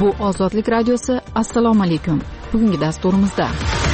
Bu Ozodlik radiosi. Assalomu alaykum. Bugungi dasturimizda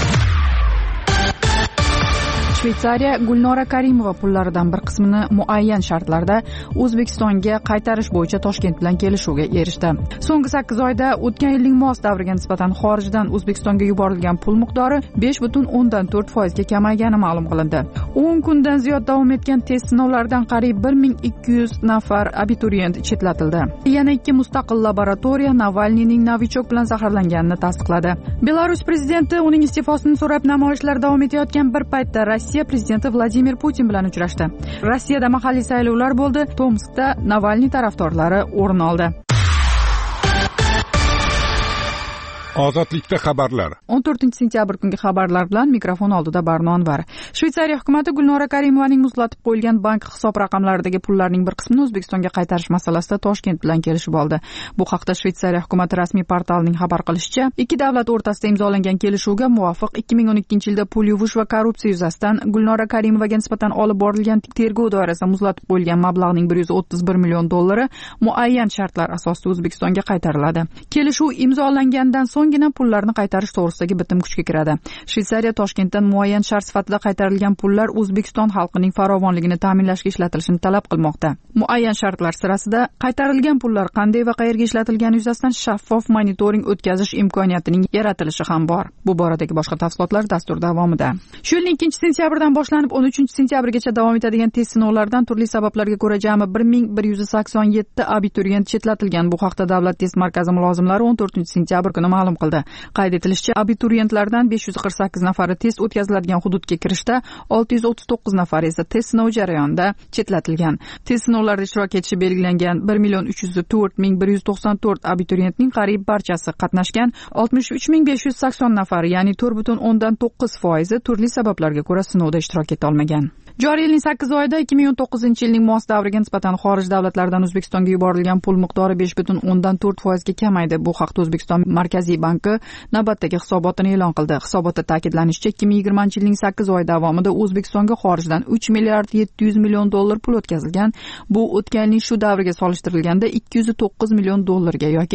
Shveysariya Gulnora Karimova pullaridan bir qismini muayyan shartlarda O'zbekistonga qaytarish bo'yicha Toshkent bilan kelishuvga erishdi. So'nggi 8 oyda o'tgan yilning mos davriga nisbatan xorijdan O'zbekistonga yuborilgan pul miqdori 5.4% ga kamaygani ma'lum qilindi. 10 kundan ziyod davom etgan test sinovlaridan qariyb 1200 nafar abituriyent chetlatildi. Yana 2 mustaqil laboratoriya Navalniyning Novichok bilan zaharlanganini tasdiqladi. Belarus prezidenti uning iste'fosini so'rab namoyishlar davom etayotgan bir paytda Rossiya prezidenti Vladimir Putin bilan uchrashdi. Rossiyada mahalliy saylovlar bo'ldi. Tomskda Navalniy tarafdorlari o'rin oldi. Ozodlikda xabarlar. 14-sentyabr kungi xabarlar bilan mikrofon oldida Barno Anvar. Shveysariya hukumati Gulnora Karimovaning muzlatib qo'yilgan bank hisob raqamlaridagi pullarning bir qismini O'zbekistonga qaytarish masalasida Toshkent bilan kelishib oldi. Bu haqda Shveysariya hukumati rasmiy portalining xabar qilishicha, ikki davlat o'rtasida imzolangan kelishuvga muvofiq 2012-yilda pul yuvish va korrupsiya yuzasidan Gulnora Karimovaga nisbatan olib borilgan tergov doirasida muzlatib qo'yilgan mablag'ning 131 million dollari muayyan shartlar asosida O'zbekistonga qaytariladi. Kelishuv imzolangandan so'ng pullarni qaytarish to'g'risidagi bitim kuchga kiradi. Shveysariya Toshkentdan muayyan shart sifatida qaytarilgan pullar O'zbekiston xalqining farovonligini ta'minlashga ishlatilishini talab qilmoqda. Muayyan shartlar sirasida qaytarilgan pullar qanday va qayerga ishlatilgani yuzasidan shaffof monitoring o'tkazish imkoniyatining yaratilishi ham bor. Bu boradagi boshqa tafsilotlar dastur davomida. Shu yilning 2-sentyabrdan boshlanib 13-sentyabrgacha davom etadigan test sinovlaridan turli sabablarga ko'ra jami 1187 abituriyent chetlatilgan. Bu haqda Davlat test markazi mulozimlari 14-sentyabr kuni ma'lum qildi. Qayd etilishicha, abituriyentlardan 548 nafari test o'tkaziladigan hududga kirishda, 639 nafari esa test sinov jarayonida chetlatilgan. Test sinovlarida ishtirok etishi belgilangan 1,304,194 abituriyentning qariyb barchasi qatnashgan. 63,580 nafari, ya'ni 4.9% turli sabablarga ko'ra sinovda ishtirok eta olmagan. Joriy yilning 8 oyida 2019-yilning mos davriga nisbatan xorij davlatlardan O'zbekistonga yuborilgan pul miqdori 5.4% ga kamaydi. Bu haqda O'zbekiston Markaziy banki navbatdagi hisobotini e'lon qildi. Hisobotda ta'kidlanishicha, 2020-yilning 8 oy davomida O'zbekistonga xorijdan 3 milliard 700 million dollar pul o'tkazilgan. Bu o'tgan yilning shu davriga solishtirilganda 209 million dollarga yoki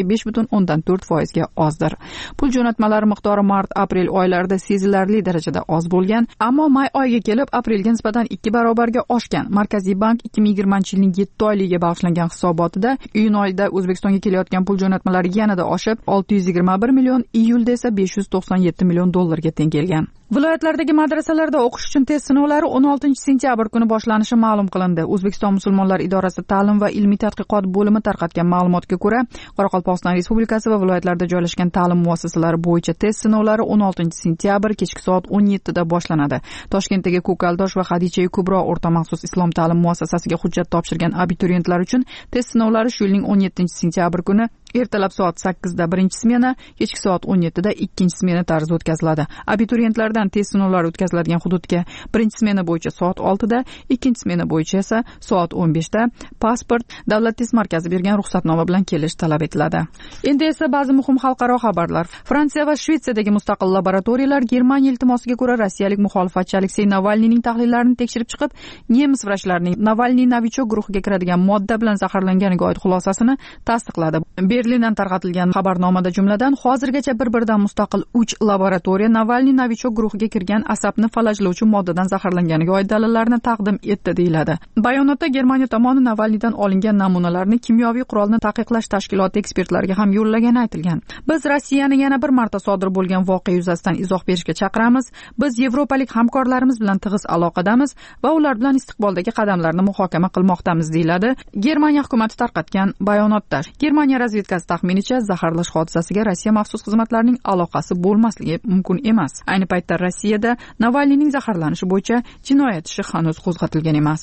5.4% ga ozdir. Pul jo'natmalari miqdori mart-aprel oylarida sezilarli darajada oz bo'lgan, ammo may oyiga kelib aprelga nisbatan 2 barobarga oshgan. Markaziy bank 2020-yilning 7 oyligiga bag'ishlangan hisobotida iyun oyida O'zbekistonga kelayotgan pul jo'natmalari yanada oshib 621 million, iyulda esa 597 million dollarga teng kelgan. Viloyatlardagi madrasalarda o'qish uchun test sinovlari 16-sentyabr kuni boshlanishi ma'lum qilindi. O'zbekiston musulmonlar idorasi ta'lim va ilmiy tadqiqot bo'limi tarqatgan ma'lumotga ko'ra, Qoraqalpog'iston Respublikasi va viloyatlarda joylashgan ta'lim muassasalari bo'yicha test sinovlari 16-sentyabr kechki soat 17 da boshlanadi. Toshkentdagi Ko'kaldosh va Xadicha Kubro o'rta maxsus islom ta'lim muassasasiga hujjat topshirgan abituriyentlar uchun test sinovlari shu yilning 17-sentyabr kuni ertalab soat 8 da birinchi smena, kechki soat 17 da ikkinchi smena tarzida o'tkaziladi. Abituriyentlardan test sinovlari o'tkaziladigan hududga birinchi smena bo'yicha soat 6 da, ikkinchi smena bo'yicha esa soat 15 da pasport, Davlat test markazi bergan ruxsatnoma bilan kelish talab etiladi. Endi esa ba'zi muhim xalqaro xabarlar. Fransiya va Shvetsiyadagi mustaqil laboratoriyalar Germaniya iltimosiga ko'ra rossiyalik muxolifatchi Aleksey Navalniyning tahlillarini tekshirib chiqib, nemis vrachlarining Navalniy Novichok guruhiga kiradigan modda bilan zaharlanganiga oid xulosasini tasdiqladi. Berlindan tarqatilgan xabarnomada jumladan hozirgacha bir-biridan mustaqil 3 laboratoriya Navalniy Novichok guruhiga kirgan asabni falajlovchi moddadan zaharlanganiga oid dalillarni taqdim etdi deyiladi. Bayonotda Germaniya tomoni Navalniydan olingan namunalarni kimyoviy qurolni taqiqlash tashkiloti ekspertlariga ham yo'llagani aytilgan. Biz Rossiyani yana bir marta sodir bo'lgan voqea yuzasidan izoh berishga chaqiramiz. Biz yevropalik hamkorlarimiz bilan tig'iz aloqadamiz va ular bilan istiqboldagi qadamlarni muhokama qilmoqdamiz, deyiladi Germaniya hukumati tarqatgan bayonotda. Germaniya razvedkasi taxminicha zaharlash hodisasiga Rossiya maxsus xizmatlarining aloqasi bo'lmasligi mumkin emas. Ayni paytda Rossiyada Navalniyning zaharlanishi bo'yicha jinoyat ishi hanuz qo'zg'atilgan emas.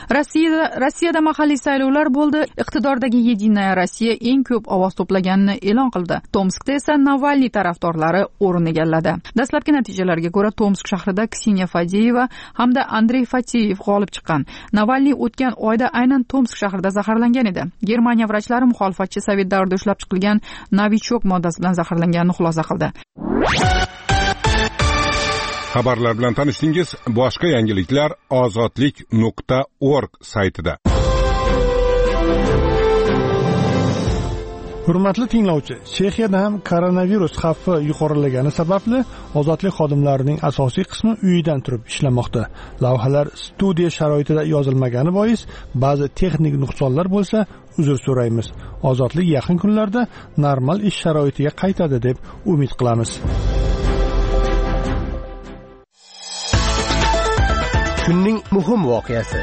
Rossiyada mahalliy saylovlar bo'ldi. Iqtidordagi Yedinaya Rossiya eng ko'p ovoz to'plaganini e'lon qildi. Tomskda esa Navalniy tarafdorlari o'rin egalladi. Dastlabki natijalarga ko'ra Tomsk shahrida Kseniya Fadeyeva hamda Andrey Fatiyev g'olib chiqqan. Navalniy o'tgan oyda aynan Tomsk shahrida zaharlangan edi. Germaniya vrachlari muxolifatchi Sovet davrida ushlab chiqilgan Novichok moddasi bilan zaharlanganini xulosa qildi. Xabarlar bilan tanishdingiz. Boshqa yangiliklar ozodlik.org saytida. Hurmatli tinglovchi, Chexiyada ham koronavirus xavfi yuqorilagani sababli ozodlik xodimlarining asosiy qismi uyidan turib ishlamoqda. Lavhalar studiya sharoitida yozilmagani bois ba'zi texnik nuqsonlar bo'lsa, uzr so'raymiz. Ozodlik yaqin kunlarda normal ish sharoitiga qaytadi deb umid qilamiz. Kunning muhim voqeasi.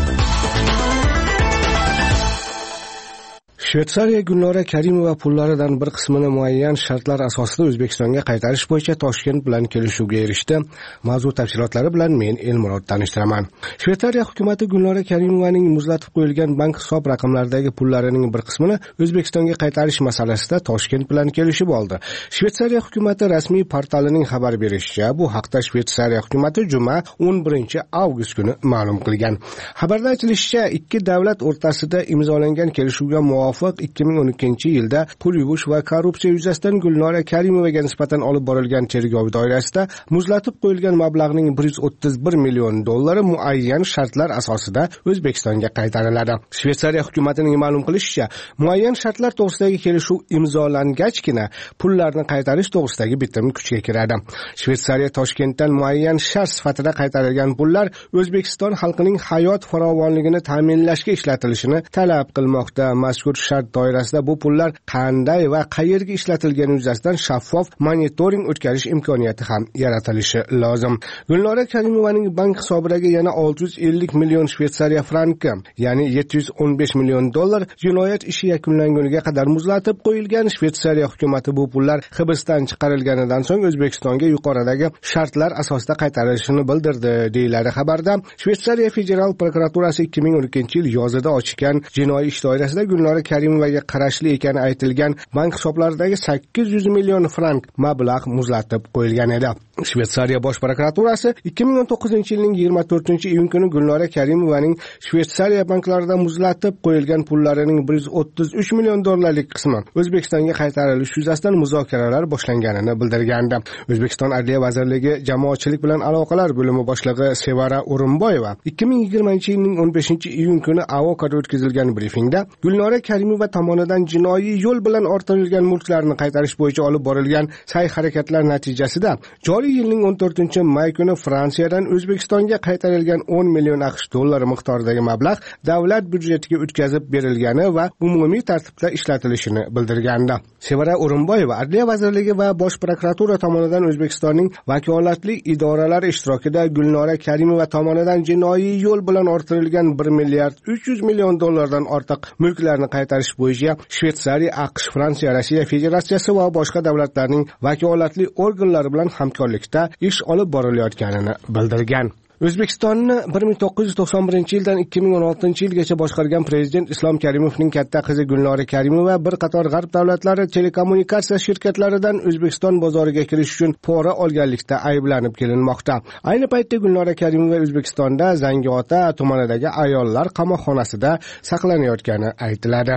Shveysariya Gulnora Karimova pullaridan bir qismini muayyan shartlar asosida O'zbekistonga qaytarish bo'yicha Toshkent bilan kelishuvga erishdi. Mavzu tafsilotlari bilan men Elmurod tanishtiraman. Shveysariya hukumatı Gulnora Karimovaning muzlatib qo'yilgan bank hisob raqamlaridagi pullarining bir qismini O'zbekistonga qaytarish masalasida Toshkent bilan kelishib oldi. Shveysariya hukumatı rasmiy portalining xabar berishicha, bu haqda Shveysariya hukumatı juma 11-avgust kuni ma'lum qilgan. Xabarda aytilishicha, ikki davlat o'rtasida imzolangan kelishuvga muvofiq 2012-yilda pul yuvish va korrupsiya yuzasidan Gulnora Karimovaga nisbatan olib borilgan tergov doirasida muzlatib qo'yilgan mablag'ning $131 million muayyan shartlar asosida O'zbekistonga qaytariladi. Shveysariya hukumatining ma'lum qilishicha, muayyan shartlar to'g'risidagi kelishuv imzolangachgina pullarni qaytarish to'g'risidagi bitim kuchga kiradi. Shveysariya Toshkentdan muayyan shart sifatida qaytarilgan pullar O'zbekiston xalqining hayot farovonligini ta'minlashga ishlatilishini talab qilmoqda. Mazkur shart doirasida bu pullar qanday va qayerga ishlatilgani yuzasidan shaffof monitoring o'tkazish imkoniyati ham yaratilishi lozim. Gulnora Karimovaning bank hisobidagi yana 650 million Shveysariya franki, ya'ni $715 million jinoyat ishi yakunlanguniga qadar muzlatib qo'yilgan. Shveysariya hukumatı bu pullar hibsdan chiqarilganidan so'ng O'zbekistonga yuqoridagi shartlar asosida qaytarilishini bildirdi, deyiladi xabarda. Shveysariya federal prokuraturasi 2012-yil yozida ochgan jinoiy ish doirasida Gulnora Karimovaga qarashli ekani aytilgan bank hisoblaridagi 800 million frank mablag' muzlatib qo'yilgan edi. Shveysariya bosh prokuraturasi 2019-yilning 24-iyun kuni Gulnora Karimovaning Shveysariya banklarida muzlatib qo'yilgan pullarining $133 million qismi O'zbekistonga qaytarilishi yuzasidan muzokaralar boshlanganini bildirgandi. O'zbekiston Adliya vazirligi Jamoatchilik bilan aloqalar bo'limi boshlig'i Sevara O'rinboyeva 2020-yilning 15-iyun kuni AOKda o'tkazilgan brifingda Gulnora Karimova tomonidan jinoiy yo'l bilan orttirilgan mulklarni qaytarish bo'yicha olib borilgan sa'y-harakatlar natijasida joriy yilning 14-may kuni Fransiyadan O'zbekistonga qaytarilgan $10 million miqdoridagi mablag' davlat byudjetiga o'tkazib berilgani va umumiy tartibda ishlatilishini bildirgandi. Sevara O'rinboyeva Adliya vazirligi va bosh prokuratura tomonidan O'zbekistonning vakolatli idoralari ishtirokida Gulnora Karimova tomonidan jinoiy yo'l bilan orttirilgan $1,300 million ortiq mulklarni qaytarish bo'yicha Shveysariya, AQSh, Fransiya, Rossiya Federatsiyasi va boshqa davlatlarning vakolatli organlari bilan hamkorlikda ish olib borilayotganini bildirgan. O'zbekistonni 1991-yildan 2016-yilgacha boshqargan prezident Islom Karimovning katta qizi Gulnora Karimova bir qator g'arb davlatlari telekommunikatsiya shirkatlaridan O'zbekiston bozoriga kirish uchun pora olganlikda ayblanib kelinmoqda. Ayni paytda Gulnora Karimova O'zbekistonda Zangiota tumanidagi ayollar qamoqxonasida saqlanayotgani aytiladi.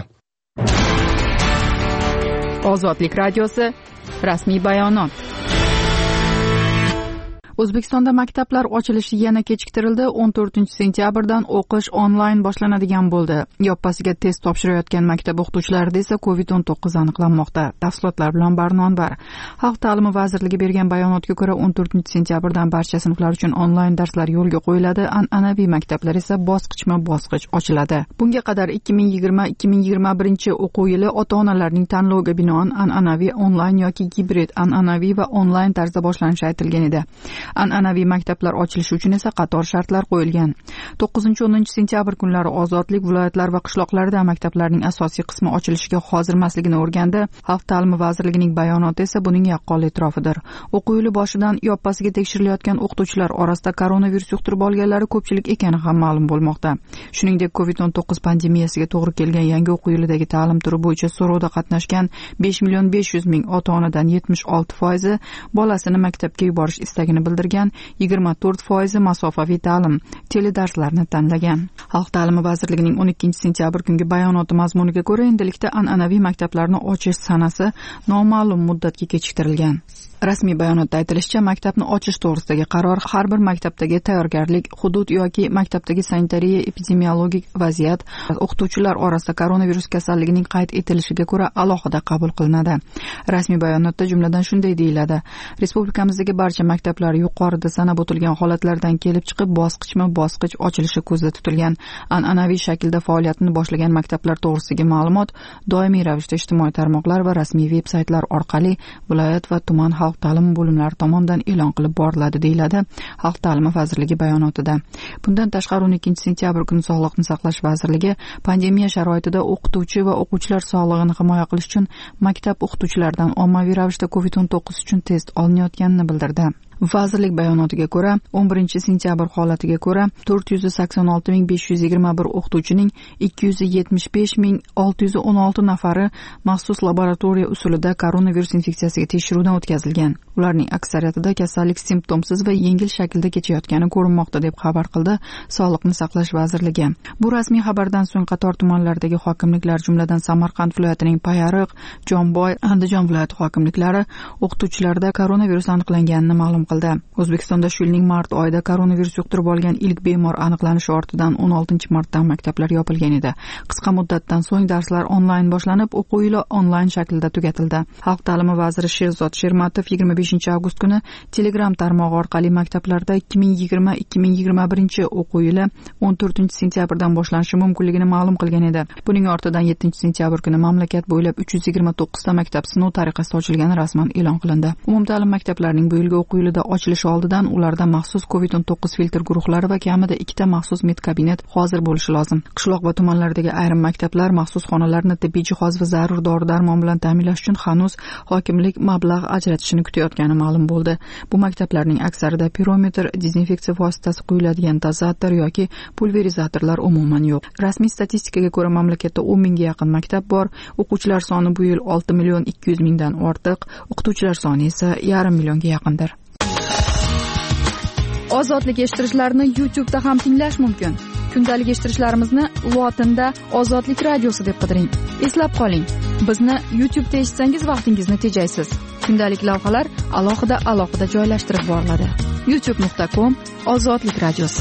Ozodlik radiosi rasmiy bayonot. O'zbekistonda maktablar ochilishi yana kechiktirildi. 14-sentyabrdan o'qish onlayn boshlanadigan bo'ldi. Yoppasiga test topshirayotgan maktab o'qituvchilarida esa COVID-19 aniqlanmoqda. Tafsilotlar bilan Barnonbar. Xalq ta'limi vazirligi bergan bayonotga ko'ra 14-sentyabrdan barcha sinflar uchun onlayn darslar yo'lga qo'yiladi. An'anaviy maktablar esa bosqichma-bosqich ochiladi. Bunga qadar 2020-2021 o'quv yili ota-onalarning tanloviga binoan an'anaviy onlayn yoki gibrid, an'anaviy va onlayn tarzda boshlanishi aytilgan edi. An'anaviy maktablar ochilishi uchun esa qator shartlar qo'yilgan. 9-10 sentyabr kunlari ozodlik viloyatlar va qishloqlarida maktablarning asosiy qismi ochilishiga hozirmasligini o'rgandi. Xalq ta'limi vazirligining bayonoti esa buning yaqqol e'tirofidir. O'quv yili boshidan yoppasiga tekshirilayotgan o'qituvchilar orasida koronavirus yuqtirib olganlari ko'pchilik ekani ham ma'lum bo'lmoqda. Shuningdek, COVID-19 pandemiyasiga to'g'ri kelgan yangi o'quv yilidagi ta'lim turi bo'yicha so'rovda qatnashgan 5,5 million ota-onadan 76% bolasini maktabga yuborish istagini bildirdi. bildirgan 24% masofaviy ta'lim teledarslarni tanlagan. Xalq ta'limi vazirligining 12-sentyabr kungi bayonoti mazmuniga ko'ra, endilikda an'anaviy maktablarni ochish sanasi noma'lum muddatga kechiktirilgan. Rasmiy bayonotda aytilishicha, maktabni ochish to'g'risidagi qaror har bir maktabdagi tayyorgarlik, hudud yoki maktabdagi sanitariya epidemiologik vaziyat, o'qituvchilar orasida koronavirus kasalligining qayd etilishiga ko'ra alohida qabul qilinadi. Rasmiy bayonotda jumladan shunday deyiladi: Respublikamizdagi barcha maktablar yuqorida sanab o'tilgan holatlardan kelib chiqib bosqichma-bosqich ochilishi ko'zda tutilgan. An'anaviy shaklda faoliyatini boshlagan maktablar to'g'risidagi ma'lumot doimiy ravishda ijtimoiy tarmoqlar va rasmiy veb-saytlar orqali viloyat va tuman xalq ta'limi bo'limlari tomonidan e'lon qilib boriladi, deyiladi Xalq ta'limi vazirligi bayonotida. Bundan tashqari 12-sentyabr kuni Sog'liqni saqlash vazirligi pandemiya sharoitida o'qituvchi va o'quvchilar sog'lig'ini himoya qilish uchun maktab o'qituvchilaridan ommaviy ravishda COVID-19 uchun test olinayotganini bildirdi. Vazirlik bayonotiga ko'ra, 11-sentyabr holatiga ko'ra 486.521 o'qituvchining 275.616 nafari maxsus laboratoriya usulida koronavirus infeksiyasiga tekshiruvdan o'tkazilgan. Ularning aksariyatida kasallik simptomsiz va yengil shaklda kechayotgani ko'rinmoqda, deb xabar qildi Sog'liqni saqlash vazirligi. Bu rasmiy xabardan so'ng qator tumanlardagi hokimliklar, jumladan Samarqand viloyatining Payariq, Jomboy, Andijon viloyati hokimliklari o'qituvchilarda koronavirus aniqlanganini ma'lum qildi. O'zbekistonda shu yilning mart oyida koronavirus yuqtirib olgan ilk bemor aniqlanishi ortidan 16-martdan maktablar yopilgan edi. Qisqa muddatdan so'ng darslar onlayn boshlanib, o'quv yili onlayn shaklda tugatildi. Xalq ta'limi vaziri Sherzod Shermatov 25-avgust kuni Telegram tarmog'i orqali maktablarda 2020-2021 o'quv yili 14-sentyabrdan boshlanishi mumkinligini ma'lum qilgan edi. Buning ortidan 7-sentyabr kuni mamlakat bo'ylab 329 ta maktab sinov tariqasida ochilgani rasman e'lon qilindi. Umumta'lim maktablarining bu yilgi o'quv yilida ochilishi oldidan ularda maxsus COVID-19 filtr guruhlari va kamida 2 ta maxsus medkabinet hozir bo'lishi lozim. Qishloq va tumanlardagi ayrim maktablar maxsus xonalarni tibbiy jihoz va zarur dori-darmon bilan ta'minlash uchun hanuz hokimlik mablag' ajratishini kutayotgani ma'lum bo'ldi. Bu maktablarning aksarida pirometr, dezinfeksiya vositasi quyiladigan dozator yoki pulverizatorlar umuman yo'q. Rasmiy statistikaga ko'ra, mamlakatda 10 mingga yaqin maktab bor. O'quvchilar soni bu yil 6.200.000 dan ortiq, o'qituvchilar soni esa 5,5 millionga yaqindir. Ozodlik eshittirishlarni YouTube'da ham tinglash mumkin. Kundalik eshittirishlarimizni lotinda Ozodlik radiosi deb qidiring. Eslab qoling, bizni YouTube'da eshitsangiz vaqtingizni tejaysiz. Kundalik lavhalar alohida joylashtirib boriladi. youtube.com Ozodlik radiosi.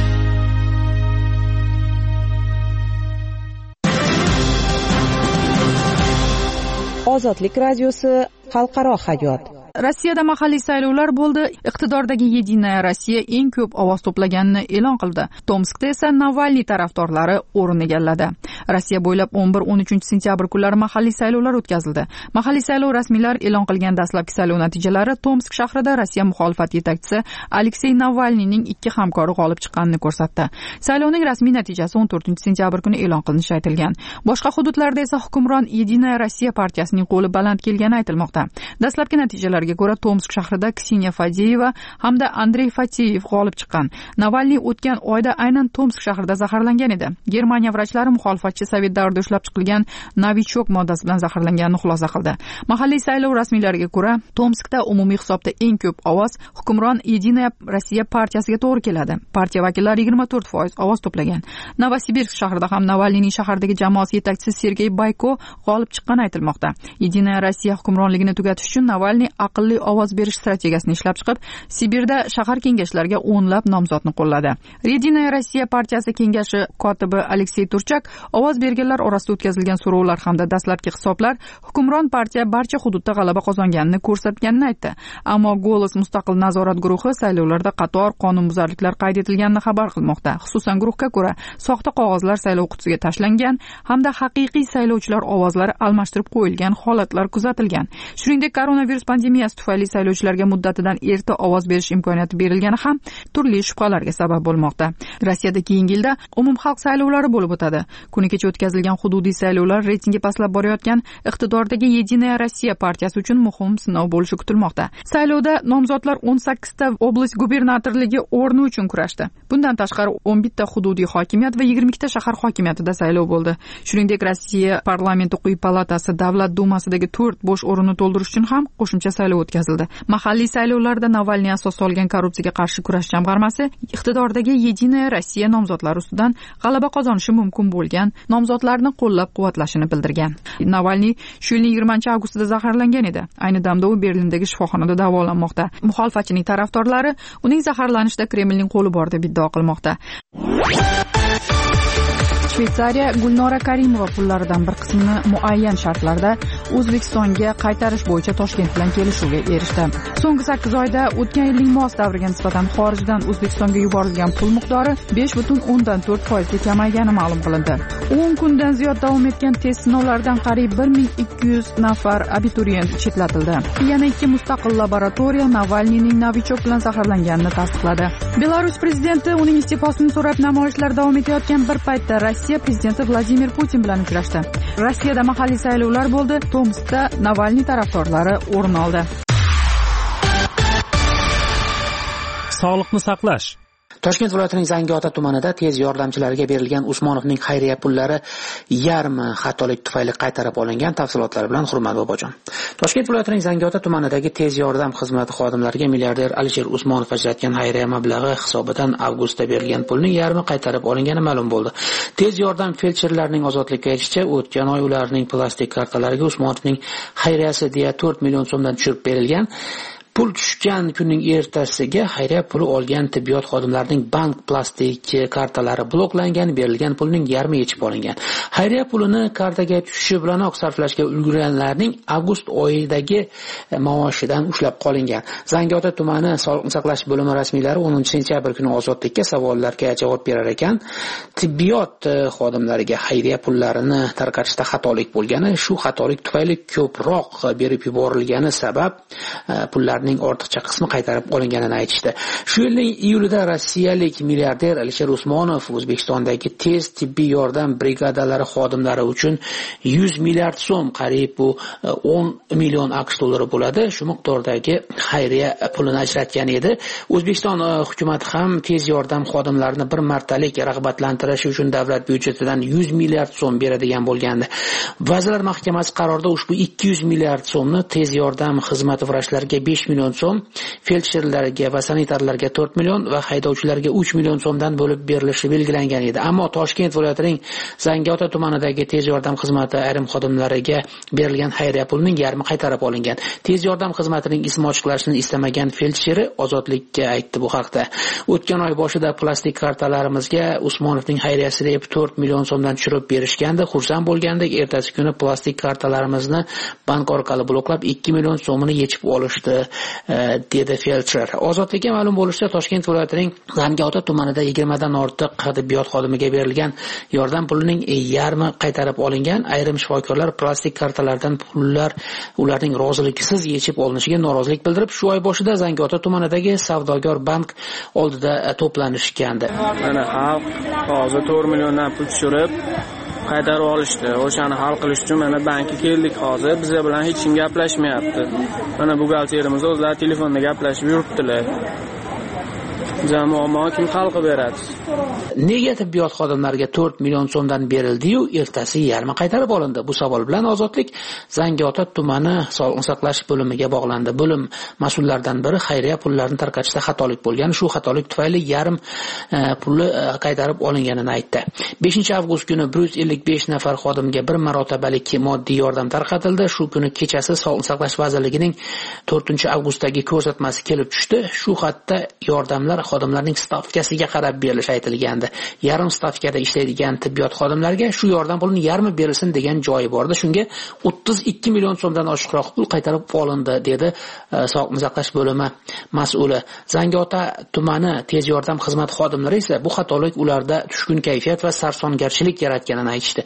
Ozodlik radiosi xalqaro hayot. Rossiyada mahalliy saylovlar bo'ldi. Iqtidordagi Yedinaya Rossiya eng ko'p ovoz to'plaganini e'lon qildi. Tomskda esa Navalniy tarafdorlari o'rin egalladi. Rossiya bo'ylab 11-13 sentyabr kunlari mahalliy saylovlar o'tkazildi. Mahalliy saylov rasmiylar e'lon qilgan dastlabki saylov natijalari Tomsk shahrida Rossiya muxolifat yetakchisi Aleksey Navalniyning 2 hamkori g'olib chiqqanini ko'rsatdi. Saylovning rasmiy natijasi 14 sentyabr kuni e'lon qilinishi aytilgan. Boshqa hududlarda esa hukmron Yedinaya Rossiya partiyasining qo'li baland kelgani aytilmoqda. Dastlabki natijalarga ko'ra Tomsk shahrida Kseniya Fadeyeva hamda Andrey Fateyev g'olib chiqqan. Navalniy o'tgan oyda aynan Tomsk shahrida zaharlangan edi. Germaniya vrachlari muxolifatchi sovet davrida ushlab chiqilgan Novichok moddasi bilan zaharlanganini xulosa qildi. Mahalliy saylov rasmiylariga ko'ra, Tomskda umumiy hisobda eng ko'p ovoz hukmron Yedinaya Rossiya partiyasiga to'g'ri keladi. Partiya vakillari 24% ovoz to'plagan. Novosibirsk shahrida ham Navalniyning shahardagi jamoasi yetakchisi Sergey Bayko g'olib chiqqani aytilmoqda. Yedinaya Rossiya hukmronligini tugatish uchun Navalniy aqlli ovoz berish strategiyasini ishlab chiqib, Sibirda shahar kengashlariga o'nlab nomzodni qo'lladi. Yedinaya Rossiya partiyasi kengashi kotibi Aleksey Turchak ovoz berganlar orasida o'tkazilgan so'rovlar hamda dastlabki hisoblar hukmron partiya barcha hududda g'alaba qozonganini ko'rsatganini aytdi. Ammo Golos mustaqil nazorat guruhi saylovlarda qator qonunbuzarliklar qayd etilganini xabar qilmoqda. Xususan, guruhga ko'ra, soxta qog'ozlar saylov qutisiga tashlangan hamda haqiqiy saylovchilar ovozlari almashtirib qo'yilgan holatlar kuzatilgan. Shuningdek, koronavirus pandemiyasi tufayli saylovchilarga muddatidan erta ovoz berish imkoniyati berilgani ham turli shubhalarga sabab bo'lmoqda. Rossiyada keyingi yilda umumxalq saylovlari bo'lib o'tadi. Kuni kecha o'tkazilgan hududiy saylovlar reytingi pastlab borayotgan iqtidordagi Yedinaya Rossiya partiyasi uchun muhim sinov bo'lishi kutilmoqda. Saylovda nomzodlar 18 ta oblast gubernatorligi o'rni uchun kurashdi. Bundan tashqari 11 ta hududiy hokimiyat va 22 ta shahar hokimiyatida saylov bo'ldi. Shuningdek, Rossiya parlamenti quyi palatasi Davlat dumasidagi 4 bo'sh o'rinni to'ldirish uchun ham qo'shimcha saylov saylovi o'tkazildi. Mahalliy saylovlarda Navalniy asos solgan korrupsiyaga qarshi kurash jamg'armasi iqtidordagi Yedinaya Rossiya nomzodlari ustidan g'alaba qozonishi mumkin bo'lgan nomzodlarni qo'llab-quvvatlashini bildirgan. Navalniy shu yilning 20-avgustida zaharlangan edi. Ayni damda u Berlindagi shifoxonada davolanmoqda. Muxolifatchining tarafdorlari uning zaharlanishida Kremlning qo'li bor deb iddao qilmoqda. Shveysariya Gulnora Karimova pullaridan bir qismini muayyan shartlarda O'zbekistonga qaytarish bo'yicha Toshkent bilan kelishuvga erishdi. So'nggi 8 oyda o'tgan yilning mos davriga nisbatan xorijdan O'zbekistonga yuborilgan pul miqdori 5.4% ga kamaygani ma'lum qilindi. 10 kundan ziyod davom etgan test sinovlaridan qariyb 1200 nafar abituriyent chetlatildi. Yana 2 mustaqil laboratoriya Navalniyning novichok bilan zaharlanganini tasdiqladi. Belarus prezidenti uning iste'fosini so'rab namoyishlar davom etayotgan bir paytda Rossiya prezidenti Vladimir Putin bilan uchrashdi. Rossiyada mahalliy saylovlar bo'ldi. Tomskda Navalniy tarafdorlari o'rin oldi. Sog'liqni saqlash. Toshkent viloyatining Zangiota tumanida tez yordamchilarga berilgan Usmonovning xayriya pullari yarmi xatolik tufayli qaytarib olingan. Tafsilotlar bilan Hurmat Bobojon. Toshkent viloyatining Zangiota tumanidagi tez yordam xizmati xodimlariga milliarder Alisher Usmonov ajratgan xayriya mablag'i hisobidan avgustda berilgan pulning yarmi qaytarib olingani ma'lum bo'ldi. Tez yordam feldsherlarining ozodlikka erishicha o'tgan oy ularning plastik kartalariga Usmonovning xayriyasi deya 4 million so'mdan tushirib berilgan. Pul tushgan kunning ertasiga xayriya puli olgan tibbiyot xodimlarining bank plastik kartalari bloklangan, berilgan pulning yarmi yechib olingan. Xayriya pulini kartaga tushishi bilanoq sarflashga ulgurganlarning avgust oyidagi maoshidan ushlab qolingan. Zangiota tumani Sog'liqni saqlash bo'limi rasmiylari 10-sentyabr kuni ozodlikka savollarga javob berar ekan. Tibbiyot xodimlariga xayriya pullarini tarqatishda xatolik bo'lgani, shu xatolik tufayli ko'proq berib yuborilgani sabab pullarning ortiqcha qismi qaytarib olinganini aytishdi. Shu yilning iyulida rossiyalik milliarder Alisher Usmonov O'zbekistondagi tez tibbiy yordam brigadalari xodimlari uchun 100 milliard so'm, qariyb bu 10 million AQSh dollari bo'ladi, shu miqdordagi xayriya pulini ajratgan edi. O'zbekiston hukumatı ham tez yordam xodimlarini bir martalik rag'batlantirish uchun davlat byudjetidan 100 milliard so'm beradigan bo'lgandi. Vazirlar Mahkamasi qarorida ushbu 200 milliard so'mni tez yordam xizmati vrachlariga 5 million so'm, feldsherlarga va sanitarlarga 4 million va haydovchilarga 3 million so'mdan bo'lib berilishi belgilangan edi. Ammo Toshkent viloyatining Zangiota tumanidagi tez yordam xizmati ayrim xodimlariga berilgan xayriya pulning yarmi qaytarib olingan. Tez yordam xizmatining ismi ochiqlanishini istamagan feldsheri ozodlikka aytdi bu haqda. O'tgan oy boshida plastik kartalarimizga Usmonovning xayriyasi deb 4 million so'mdan tushirib berishgandi. Xursand bo'lgandik, ertasi kuni plastik kartalarimizni bank orqali bloklab 2 million so'mini yechib olishdi, dedi feldsher. Ozodlikka ma'lum bo'lishicha, Toshkent viloyatining Zangiota tumanida 20 dan ortiq tibbiyot xodimiga berilgan yordam pulining yarmi qaytarib olingan. Ayrim shifokorlar plastik kartalardan pullar ularning roziligisiz yechib olinishiga norozilik bildirib, shu oy boshida Zangiota tumanidagi Savdogar bank oldida to'planishgandi. Mana xalq hozir 4 milliondan pul tushirib qaytarib olishdi. O'shani hal qilish uchun mana bankka keldik hozir. Bizlar bilan hech kim gaplashmayapti. Mana buxgalterimiz o'zlari telefonda gaplashib yuribdilar. Muammo kim hal qilib beradi? Nega tibbiyot xodimlariga 4 million so'mdan berildi-yu, ertasi yarmi qaytarib olindi? Bu savol bilan Ozodlik Zangiota tumani Sog'liqni saqlash bo'limiga bog'landi. Bo'lim mas'ullaridan biri xayriya pullarini tarqatishda xatolik bo'lgan, shu xatolik tufayli yarim puli qaytarib olinganini aytdi. 5-avgust kuni 155 nafar xodimga bir marotabalik moddiy yordam tarqatildi. Shu kuni kechasi Sog'liqni saqlash vazirligining 4-avgustdagi ko'rsatmasi kelib tushdi. Shu xatda yordamlar xodimlarning stavkasiga qarab berilishi aytilgandi. Yarim stavkada ishlaydigan tibbiyot xodimlariga shu yordam pulining yarmi berilsin degan joyi bordi. Shunga 32 million so'mdan oshiqroq pul qaytarib olindi, dedi Sog'liqni saqlash bo'limi mas'uli. Zangiota tumani tez yordam xizmat xodimlari esa bu xatolik ularda tushkun kayfiyat va sarsongarchilik yaratganini aytishdi.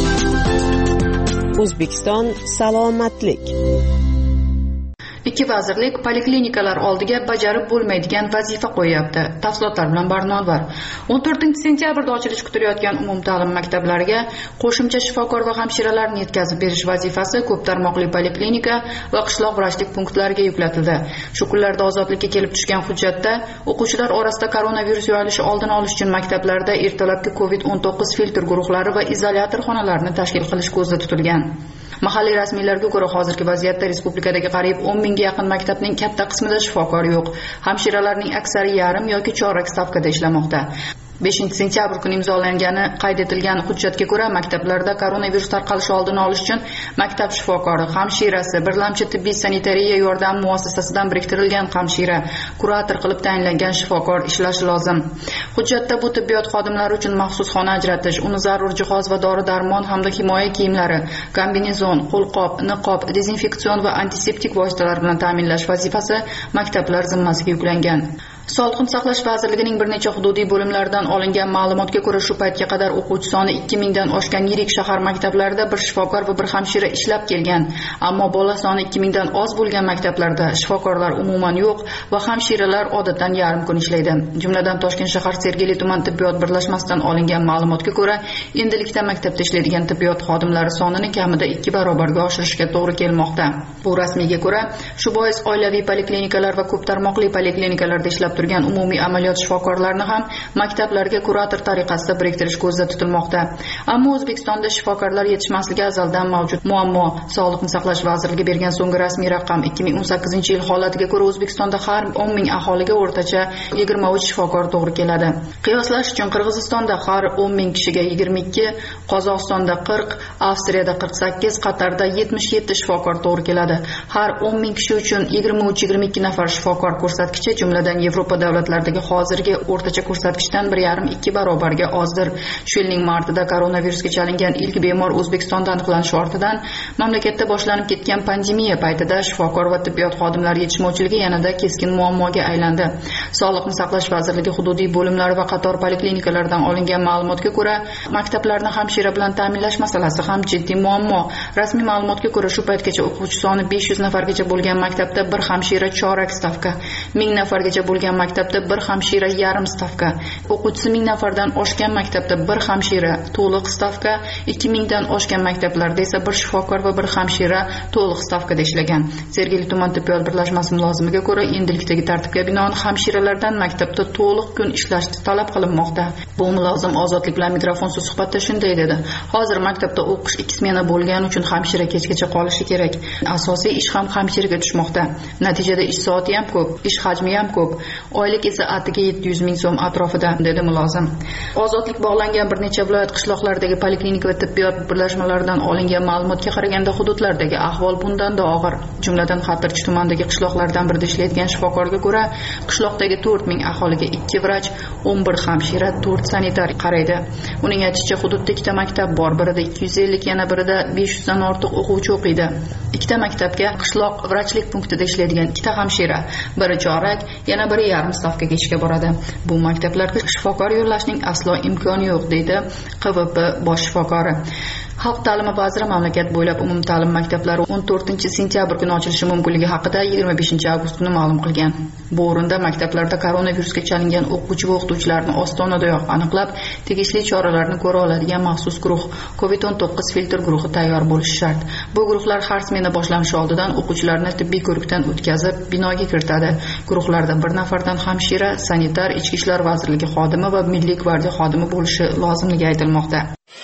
O'zbekiston salomatlik. Ikki vazirlik poliklinikalar oldiga bajarib bo'lmaydigan vazifa qo'yapti. Tafsilotlar bilan Barnolvar. 14-sentyabrda ochilish kutilayotgan umumta'lim maktablariga qo'shimcha shifokor va hamshiralarni yetkazib berish vazifasi ko'p tarmoqli poliklinika va qishloq vrachlik punktlariga yuklatildi. Shu kunlarda ozodlikka kelib tushgan hujjatda o'quvchilar orasida koronavirus yoyilishi oldini olish uchun maktablarda ertalabki COVID-19 filtr guruhlari va izolyator xonalarini tashkil qilish ko'zda tutilgan. Mahalliy rasmiylarga ko'ra, hozirgi vaziyatda respublikadagi qariyb 10 mingga yaqin maktabning katta qismida shifokor yo'q. Hamshiralarning aksari yarim yoki chorak stavkada ishlamoqda. 5-sentyabr kuni imzolangani qayd etilgan hujjatga ko'ra, maktablarda koronavirus tarqalishi oldini olish uchun maktab shifokori, hamshirasi, birlamchi tibbiy sanitariya yordam muassasasidan biriktirilgan hamshira, kurator qilib tayinlangan shifokor ishlashi lozim. Hujjatda bu tibbiyot xodimlari uchun maxsus xona ajratish, uni zarur jihoz va dori-darmon hamda himoya kiyimlari, kombinezon, qo'lqop, niqob, dezinfeksion va antiseptik vositalar bilan ta'minlash vazifasi maktablar zimmasiga yuklangan. Sog'liqni saqlash vazirligining bir necha hududiy bo'limlaridan olingan ma'lumotga ko'ra, shu paytga qadar o'quvchi soni 2000 dan oshgan yirik shahar maktablarida bir shifokor va bir hamshira ishlab kelgan. Ammo bola soni 2000 dan oz bo'lgan maktablarda shifokorlar umuman yo'q va hamshiralar odatdan yarim kun ishlaydi. Jumladan Toshkent shahar Sergeli tuman tibbiyot birlashmasidan olingan ma'lumotga ko'ra, endilikda maktabda ishlaydigan tibbiyot xodimlari sonini kamida 2 barobarga oshirishga to'g'ri kelmoqda. Bu rasmiyga ko'ra, shu bois oilaviy poliklinikalar va ko'p tarmoqli poliklinikalarda ishlab turgan umumiy amaliyot shifokorlarini ham maktablarga kurator tariqasida biriktirish ko'zda tutilmoqda. Ammo O'zbekistonda shifokorlar yetishmasligi azaldan mavjud muammo. Sog'liqni saqlash vazirligi bergan so'nggi rasmiy raqam 2018-yil holatiga ko'ra, O'zbekistonda har 10 ming aholiga o'rtacha 23 shifokor to'g'ri keladi. Qiyoslash uchun Qirg'izistonda har 10 ming kishiga 22, Qozog'istonda 40, Avstriyada 48, Qatarda 77 shifokor to'g'ri keladi. Har 10 ming kishi uchun 23-22 nafar shifokor ko'rsatkichi, jumladan Yevropa davlatlaridagi hozirgi o'rtacha ko'rsatkichdan 1,5-2 barobarga ozdir. Shu yilning martida koronavirusga chalingan ilk bemor O'zbekistonda aniqlanishi ortidan mamlakatda boshlanib ketgan pandemiya paytida shifokor va tibbiyot xodimlari yetishmovchiligi yanada keskin muammoga aylandi. Sog'liqni saqlash vazirligi hududiy bo'limlari va qator poliklinikalardan olingan ma'lumotga ko'ra, maktablarni hamshira bilan ta'minlash masalasi ham jiddiy muammo. Rasmiy ma'lumotga ko'ra, shu paytgacha o'quvchi soni 500 nafargacha bo'lgan maktabda bir hamshira chorak stavka, 1000 nafargacha bo'lgan maktabda bir hamshira yarim stavka, o'quvchisi 1000 nafardan oshgan maktabda bir hamshira to'liq stavka, 2000 dan oshgan maktablarda esa bir shifokor va bir hamshira to'liq stavkada ishlagan. Sergeli tuman tibbiyot birlashmasi mulozimiga ko'ra, endilikdagi tartibga binoan hamshiralardan maktabda to'liq kun ishlashni talab qilinmoqda. Bu mulozim Ozodlik bilan mikrofonsiz suhbatda shunday dedi: "Hozir maktabda o'qish 2 smena bo'lgani uchun hamshira kechgacha qolishi kerak. Asosiy ish ham hamshiraga tushmoqda. Natijada ish soati ham ko'p, ish hajmi ham ko'p. Oylik esa atiga 700 ming so'm atrofida", dedi mulozim. Ozodlik bog'langan bir necha viloyat qishloqlaridagi poliklinika va tibbiyot birlashmalaridan olingan ma'lumotga qaraganda, hududlardagi ahvol bundan-da og'ir. Jumladan Xatirchi tumanidagi qishloqlardan birida ishlaydigan shifokorga ko'ra, qishloqdagi 4 ming aholiga 2 vrach, 11 hamshira, 4 sanitar qaraydi. Uning aytishicha, hududda 2 maktab bor, birida 250, yana birida 500 dan ortiq o'quvchi o'qiydi. 2 maktabga qishloq vrachlik punktida ishlaydigan 2 hamshira, biri chorak, yana biri yarim stavkaga ishga boradi. Bu maktablarga shifokor yo'llashning aslo imkoni yo'q, deydi QVP bosh shifokori. Xalq ta'limi vaziri mamlakat bo'ylab umumta'lim maktablari 14-sentyabr kuni ochilishi mumkinligi haqida 25-avgust kuni ma'lum qilgan. Bu o'rinda maktablarda koronavirusga chalingan o'quvchi va o'qituvchilarni ostonadoyoq aniqlab, tegishli choralarni ko'ra oladigan maxsus guruh, COVID-19 filtr guruhi tayyor bo'lishi shart. Bu guruhlar har smena boshlanishi oldidan o'quvchilarni tibbiy ko'rikdan o'tkazib, binoga kiritadi. Guruhlarda bir nafardan hamshira, sanitar, ichki ishlar vazirligi xodimi va milliy gvardiya xodimi bo'lishi lozimligi aytilmoqda.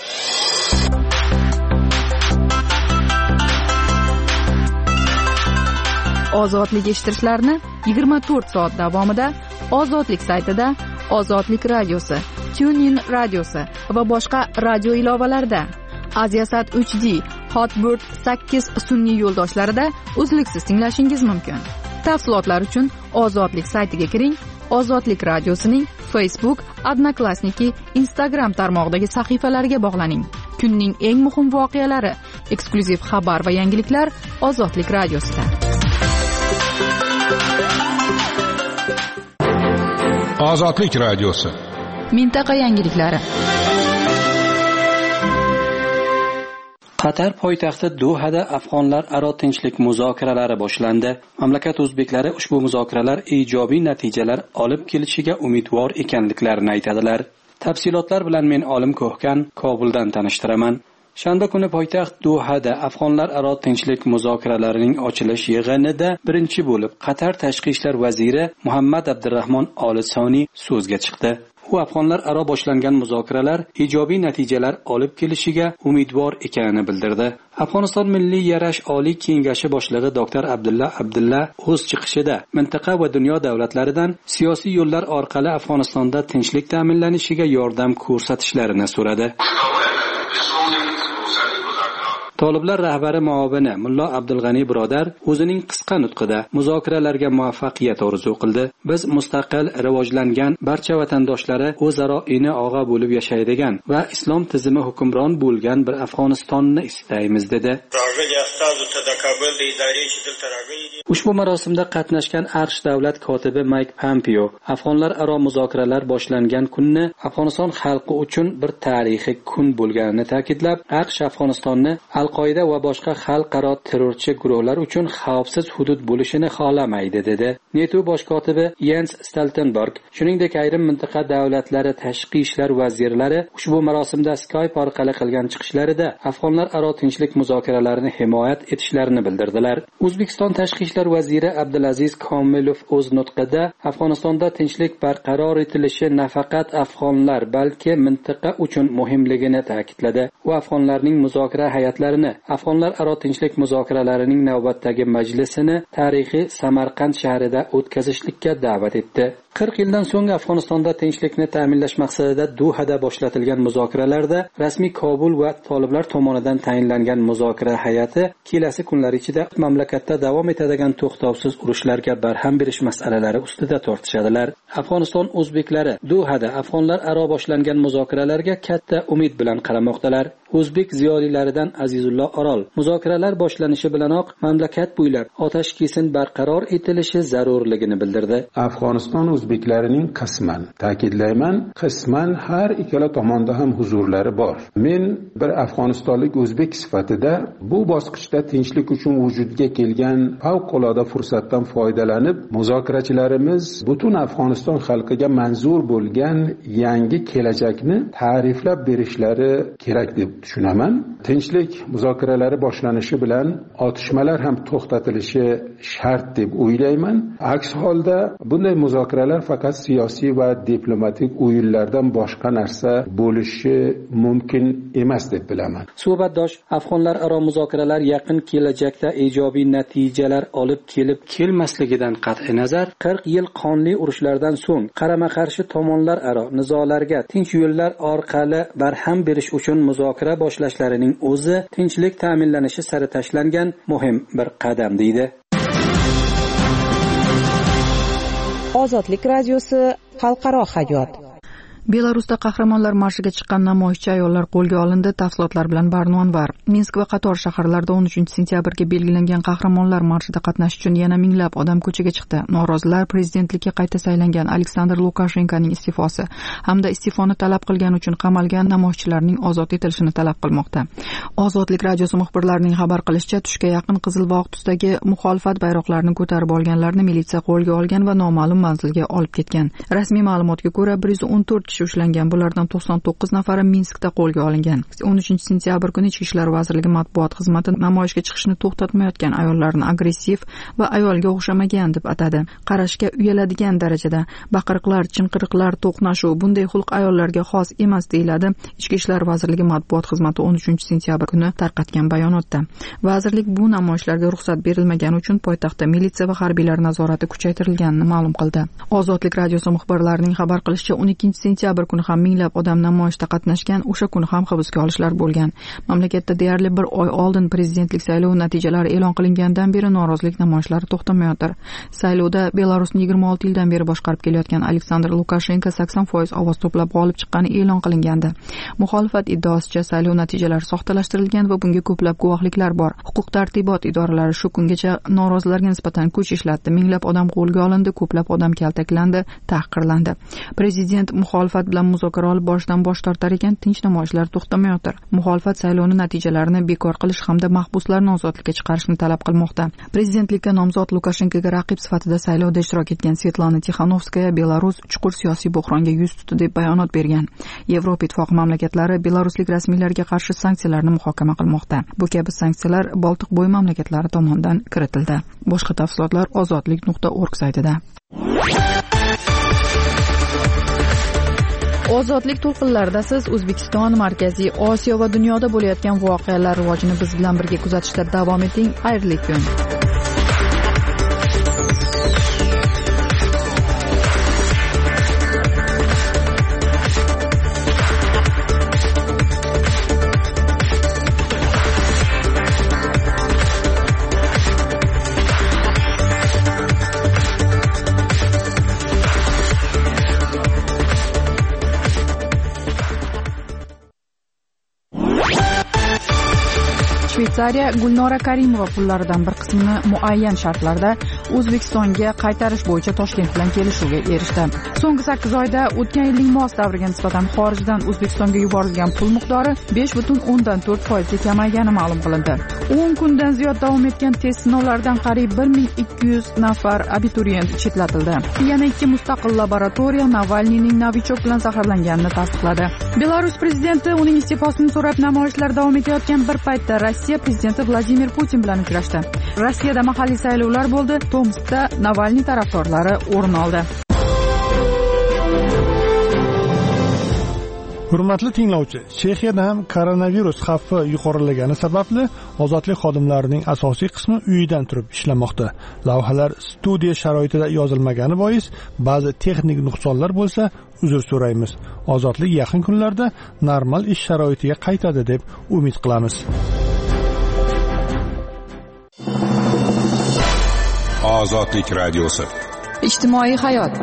Ozodlik eshittirishlarni 24 soat davomida Ozodlik saytida, Ozodlik radiosi, TuneIn radiosi va boshqa radio ilovalarida, Aziasat 3D, Hotbird 8 sun'iy yo'ldoshlarida uzluksiz tinglashingiz mumkin. Tafsilotlar uchun Ozodlik saytiga kiring. Ozodlik radiosining Facebook, Odnoklassniki, Instagram tarmog'idagi sahifalariga bog'laning. Kunning eng muhim voqealari, eksklyuziv xabar va yangiliklar Ozodlik radiosida. Ozodlik radiosi. Mintaqa yangiliklari. Qatar poytaxti Dohada afg'onlar aro tinchlik muzokaralari boshlandi. Mamlakat o'zbeklari ushbu muzokaralar ijobiy natijalar olib kelishiga umidvor ekanliklarini aytadilar. Tafsilotlar bilan men Olim Ko'hkan Kobuldan tanishtiraman. Shanba kuni poytaxt Dohada afg'onlar aro tinchlik muzokaralarining ochilish yig'inida birinchi bo'lib Qatar tashqi ishlar vaziri Muhammad Abdurrahmon Olisoniy so'zga chiqdi. u afg'onlar aro boshlangan muzokaralar ijobiy natijalar olib kelishiga umidvor ekanini bildirdi. Afg'oniston Milliy yarash oliy kengashi boshlig'i Dr. Abdulla o'z chiqishida mintaqa va dunyo davlatlaridan siyosiy yo'llar orqali Afg'onistonda tinchlik ta'minlanishiga yordam ko'rsatishlarini so'radi. Toliblar rahbari muovini Mullo Abdulg'ani birodar o'zining qisqa nutqida muzokaralarga muvaffaqiyat orzu qildi. Biz mustaqil, rivojlangan barcha vatandoshlari o'zaro ini og'a bo'lib yashaydigan va islom tizimi hukmron bo'lgan bir Afg'onistonni istaymiz dedi. Ushbu marosimda qatnashgan AQSh davlat kotibi Mayk Pompeo Afg'onlar aro muzokaralar boshlangan kunni Afg'oniston xalqi uchun bir tarixiy kun bo'lganini ta'kidlab, AQSh Afg'onistonni Al-Qoida va boshqa xalqaro terrorchi guruhlar uchun xavfsiz hudud bo'lishini xohlamaydi dedi. NATO bosh kotibi Jens Stoltenberg, shuningdek ayrim mintaqa davlatlari tashqi ishlar vazirlari ushbu marosimda Skype orqali qilgan chiqishlarida afg'onlar aro tinchlik muzokaralarini himoya etishlarini bildirdilar. O'zbekiston tashqi ishlar vaziri Abdulaziz Komilov o'z nutqida Afg'onistonda tinchlik barqaror etilishi nafaqat afg'onlar, balki mintaqa uchun muhimligini ta'kidladi va afg'onlarning muzokara hay'atlarini afg'onlar aro tinchlik muzokaralarining navbatdagi majlisini tarixiy Samarqand shahrida o'tkazishlikka da'vat etdi. 40 yildan so'ng Afg'onistonda tinchlikni ta'minlash maqsadida Dohada boshlatilgan muzokaralarda rasmiy Kobul va toliblar tomonidan tayinlangan muzokara hay'ati kelasi kunlar ichida mamlakatda davom etadigan to'xtovsiz urushlarga barham berish masalalari ustida tortishadilar. Afg'oniston o'zbeklari Dohada afg'onlar aro boshlangan muzokaralarga katta umid bilan qaramoqdalar. O'zbek ziyolilaridan Azizullo Orol muzokaralar boshlanishi bilanoq mamlakat bo'ylab otash kesin barqaror etilishi zarurligini bildirdi. Afg'oniston o'zbeklarining qisman har ikkala tomonda ham huzurlari bor. Men bir afg'onistonlik o'zbek sifatida bu bosqichda tinchlik uchun vujudga kelgan favqulodda fursatdan foydalanib, muzokarachilarimiz butun Afg'oniston xalqiga manzur bo'lgan yangi kelajakni ta'riflab berishlari kerak deb tushunaman. Tinchlik muzokaralari boshlanishi bilan otishmalar ham to'xtatilishi shart deb o'ylayman. Aks holda bunday muzokaralar faqat siyosiy va diplomatik o'yinlardan boshqa narsa bo'lishi mumkin emas deb bilaman. Suhbatdosh afg'onlar aro muzokaralar yaqin kelajakda ijobiy natijalar olib kelmasligidan qat'i nazar 40 yil qonli urushlardan so'ng qarama-qarshi tomonlar aro nizolarga tinch yo'llar orqali barham berish uchun muzokara boshlashlarining o'zi tinchlik ta'minlanishi sari tashlangan muhim bir qadam deydi. Ozodlik radiosi xalqaro hayot. Belarusda qahramonlar marshiga chiqqan namoyishchi ayollar qo'lga olindi. Tafsilotlar bilan Barnon var. Minsk va qator shaharlarda 13-sentyabrga belgilangan qahramonlar marshida qatnashish uchun yana minglab odam ko'chaga chiqdi. Norozilar prezidentlikka qayta saylangan Aleksandr Lukashenkoning iste'fosi hamda iste'foni talab qilgani uchun qamalgan namoyishchilarning ozod etilishini talab qilmoqda. Ozodlik radiosi muxbirlarining xabar qilishicha, tushga yaqin Qizilbog' tusdagi muxolifat bayroqlarini ko'tarib olganlarni militsiya qo'lga olgan va noma'lum manzilga olib ketgan. Rasmiy ma'lumotga ko'ra 114 ushlangan. Bulardan 99 nafari Minskda qo'lga olingan. 13-sentyabr kuni Ichki ishlar vazirligi matbuot xizmati namoyishga chiqishni to'xtatmayotgan ayollarni agressiv va ayolga o'xshamagan deb atadi. Qarashga uyaladigan darajada baqiriqlar, chinqiriqlar, to'qnashuv bunday xulq ayollarga xos emas deyiladi Ichki ishlar vazirligi matbuot xizmati 13-sentyabr kuni tarqatgan bayonotda. Vazirlik bu namoyishlarga ruxsat berilmagani uchun poytaxtda militsiya va harbiylar nazorati kuchaytirilganini ma'lum qildi. Ozodlik radiosi muxbirlarining xabar qilishicha 12-sentyabr kuni ham minglab odam namoyishda qatnashgan. O'sha kuni ham hibsga olishlar bo'lgan. Mamlakatda deyarli bir oy oldin prezidentlik saylovi natijalari e'lon qilingandan beri norozilik namoyishlari to'xtamayotir. Saylovda Belarusni 26 yildan beri boshqarib kelayotgan Aleksandr Lukashenko 80% ovoz to'plab g'olib chiqqani e'lon qilingandi. Muxolifat iddaosicha saylov natijalari soxtalashtirilgan va bunga ko'plab guvohliklar bor. Huquq-tartibot idoralari shu kungacha norozilarga nisbatan kuch ishlatdi. Minglab odam qo'lga olindi, ko'plab odam kaltaklandi, tahqirlandi. Prezident muxolifat bilan muzokara olib borishdan bosh tortar ekan, tinch namoyishlar to'xtamayotir. Muxolifat saylovning natijalarini bekor qilish hamda mahbuslarni ozodlikka chiqarishni talab qilmoqda. Prezidentlikka nomzod Lukashenkoga raqib sifatida saylovda ishtirok etgan Svetlana Tixanovskaya Belarus chuqur siyosiy buhronga yuz tutdi deb bayonot bergan. Yevropa ittifoqi mamlakatlari belaruslik rasmiylarga qarshi sanksiyalarni muhokama qilmoqda. Bu kabi sanksiyalar Boltiqbo'yi mamlakatlari tomonidan kiritildi. Boshqa tafsilotlar ozodlik.org saytida. Ozodlik to'lqinlarida siz O'zbekiston, Markaziy Osiyo va dunyoda bo'layotgan voqealar rivojini biz bilan birga kuzatishda davom eting. Xayrli kun. Shveysariya Gulnora Karimova pullaridan bir qismini muayyan shartlarda O'zbekistonga qaytarish bo'yicha Toshkent bilan kelishuvga erishdi. So'nggi 8 oyda o'tgan yilning mos davriga nisbatan xorijdan O'zbekistonga yuborilgan pul miqdori 5.4% ga kamaygani ma'lum qilindi. 10 kundan ziyod davom etgan test sinovlaridan qariyb 1200 nafar abituriyent chetlatildi. Yana 2 mustaqil laboratoriya Navalniyning novichok bilan zaharlanganini tasdiqladi. Belarus prezidenti uning iste'fosini so'rab namoyishlar davom etayotgan bir paytda Rossiya prezidenti Vladimir Putin bilan uchrashdi. Rossiyada mahalliy saylovlar bo'ldi. Tomskda Navalniy tarafdorlari o'rin oldi. Hurmatli tinglovchi, Chexiyada ham koronavirus xavfi yuqorilagani sababli ozodlik xodimlarining asosiy qismi uyidan turib ishlamoqda. Lavhalar studiya sharoitida yozilmagani bois ba'zi texnik nuqsonlar bo'lsa, uzr so'raymiz. Ozodlik yaqin kunlarda normal ish sharoitiga qaytadi deb umid qilamiz. Ozodlik radiosi. Ijtimoiy hayot.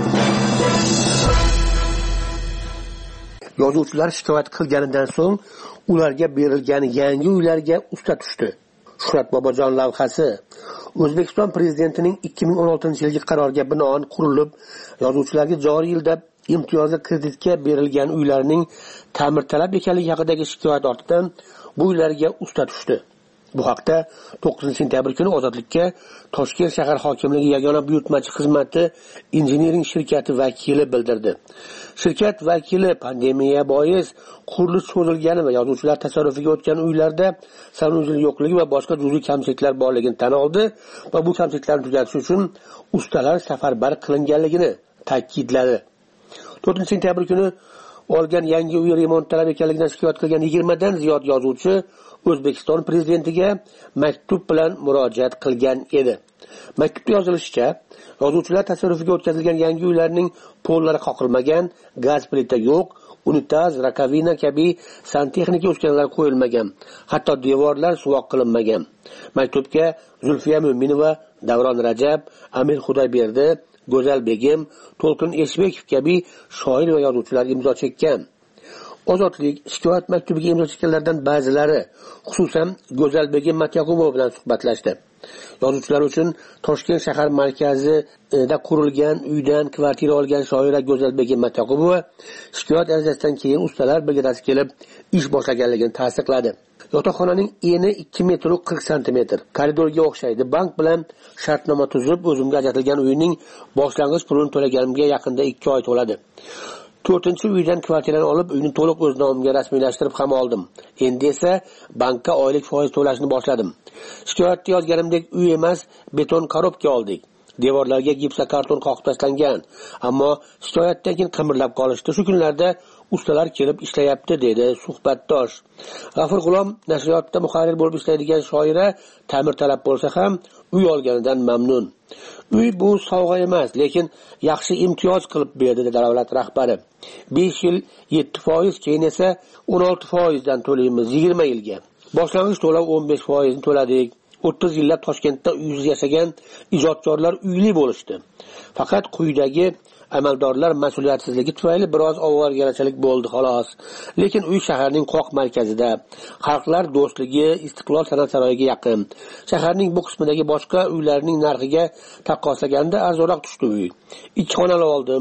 Yozuvchilar shikoyat qilganidan so'ng ularga berilgan yangi uylarga usta tushdi. Shuhrat Bobojon lavhasi O'zbekiston prezidentining 2016-yilgi qaroriga binoan qurilib, yozuvchilarga joriy yilda imtiyozli kreditga berilgan uylarning ta'mirtalab ekanligi haqidagi shikoyat ortidan bu uylarga usta tushdi. Bu haqda 9-sentyabr kuni Ozodlikka Toshkent shahar hokimligi yagona buyurtmachi xizmati injiniring shirkati vakili bildirdi. Shirkat vakili pandemiya bois qurilish cho'zilgani va yozuvchilar tasarrufiga o'tgan uylarda sanusiz yo'qligi va boshqa juz'iy kamchiliklar borligini tan oldi va bu kamchiliklarni tuzatish uchun ustalar safarbar qilinganligini ta'kidladi. 4-sentyabr kuni olgan yangi uy remont talab ekanligidan shikoyat qilgan 20 dan ziyod yozuvchi O'zbekiston prezidentiga maktub bilan murojaat qilgan edi. Maktubda yozilishicha, yozuvchilar tasarrufiga o'tkazilgan yangi uylarning pollari qoqilmagan, gaz plita yo'q, unitaz, rakovina kabi santexnika uskunalar qo'yilmagan, hatto devorlar suvoq qilinmagan. Maktubga Zulfiya Mo'minova, Davron Rajab, Amir Xudoyberdi, Go'zal Begim, To'lqin Eshbekov kabi shoir va yozuvchilar imzo chekkan. Ozodlik shikoyat maktubiga imzo chekkanlardan ba'zilari, xususan Go'zal Begim Matyaqubova bilan suhbatlashdi. Yozuvchilar uchun Toshkent shahar markazida qurilgan uydan kvartira olgan shoira Go'zal Begim Matyaqubova shikoyat arizasidan keyin ustalar brigadasi kelib ish boshlaganligini tasdiqladi. Yotoqxonaning eni 2 metr 40 sm, koridorga o'xshaydi. Bank bilan shartnoma tuzib, o'zimga ajratilgan uyning boshlang'ich pulini to'laganimga yaqinda 2 oy to'ladi. 4-uydan kvartirani olib, uyni to'liq o'z nomimga rasmiylashtirib ham oldim. Endi esa bankka oylik foiz to'lashni boshladim. Shikoyatda yozganimdek uy emas, beton korobka oldik. Devorlarga gipsokarton qoqib tashlangan, ammo shikoyatdan keyin qimirlab qolishdi. Shu kunlarda ustalar kelib ishlayapti, dedi suhbatdosh. G'afur G'ulom nashriyotda muharrir bo'lib ishlaydigan shoira ta'mirtalab bo'lsa ham uy olganidan mamnun. Uy bu sovg'a emas, lekin yaxshi imtiyoz qilib berdi, dedi davlat rahbari. 5 yil 7%, keyin esa 16% dan to'laymiz 20 yilga. Boshlang'ich to'lov 15% ni to'ladik. 30 yillab Toshkentda uysiz yashagan ijodkorlar uyli bo'lishdi. Faqat quyidagi amaldorlar mas'uliyatsizligi tufayli biroz ovoragarchilik bo'ldi xolos. Lekin uy shaharning qoq markazida, xalqlar do'stligi, Istiqlol san'at saroyiga yaqin. Shaharning bu qismidagi boshqa uylarning narxiga taqqoslaganda arzonroq tushdi uy. 2 xonali oldim.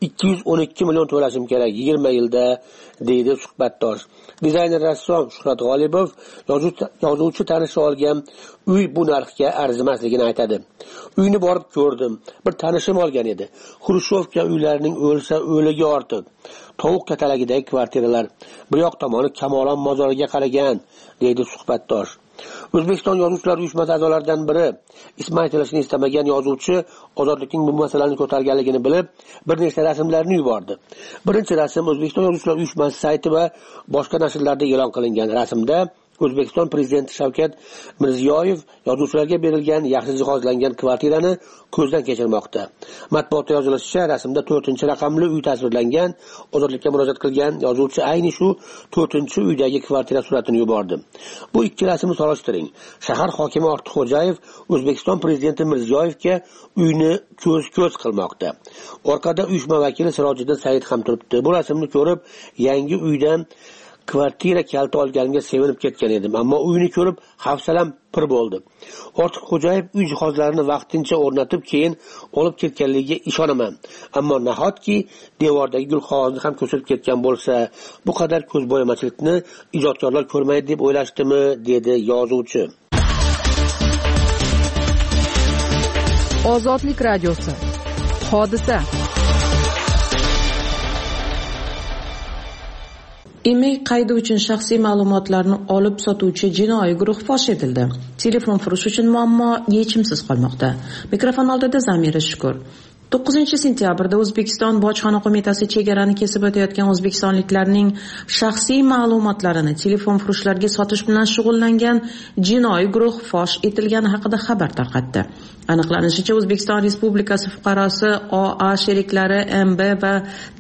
212 million to'lashim kerak 20 yilda, deydi suhbatdosh. Dizayner rassom Shuhrat G'olibov yozuvchi tanishi olgan uy bu narxga arzimasligini aytadi. Uyni borib ko'rdim. Bir tanishim olgan edi. Xrushchevka uylarining o'lsa o'ligi ortiq. Tovuq katalagidagi kvartiralar. Bir yoq tomoni Kamolon mozoriga qaragan, deydi suhbatdosh. O'zbekiston Yozuvchilar uyushmasi a'zolaridan biri ismi aytilishini istamagan yozuvchi ozodlikning bu masalani ko'targanligini bilib, bir nechta rasmlarni yubordi. Birinchi rasm O'zbekiston Yozuvchilar uyushmasi sayti va boshqa nashrlarda e'lon qilingan. Rasmda O'zbekiston prezidenti Shavkat Mirziyoyev yozuvchilarga berilgan yaxshi jihozlangan kvartirani ko'zdan kechirmoqda. Matbuotda yozilishicha, rasmda 4-raqamli uy tasvirlangan. Ozodlikka murojaat qilgan yozuvchi ayni shu 4-uydagi kvartira suratini yubordi. Bu ikki rasmni solishtiring. Shahar hokimi Ortiqxo'jayev O'zbekiston prezidenti Mirziyoyevga uyni ko'z qilmoqda. Orqada uyushma vakili Sirojiddin Said ham turibdi. Bu rasmni ko'rib, yangi uydan kvartira kaliti olganimga sevinib ketgan edim, ammo uyni ko'rib hafsalam pir bo'ldi. Ortiqxo'jayev uy jihozlarini vaqtincha o'rnatib, keyin olib ketganligiga ishonaman. Ammo nahotki devordagi gulqog'ozni ham ko'chirib ketgan bo'lsa, bu qadar ko'zbo'yamachilikni ijodkorlar ko'rmaydi deb o'ylashdimi, dedi yozuvchi. Ozodlik radiosi. Hodisa. Email qaydi uchun shaxsiy ma'lumotlarni olib sotuvchi jinoiy guruh fosh etildi. Telefon furish uchun muammo yechimsiz qolmoqda. Mikrofon oldida Zamira Shukur. 9-sentyabrda O'zbekiston Bojxona qo'mitasi chegarani kesib o'tayotgan o'zbekistonliklarning shaxsiy ma'lumotlarini telefon furushlarga sotish bilan shug'ullangan jinoiy guruh fosh etilgani haqida xabar tarqatdi. Aniqlanishicha, O'zbekiston Respublikasi fuqarosi OA sheriklari MB va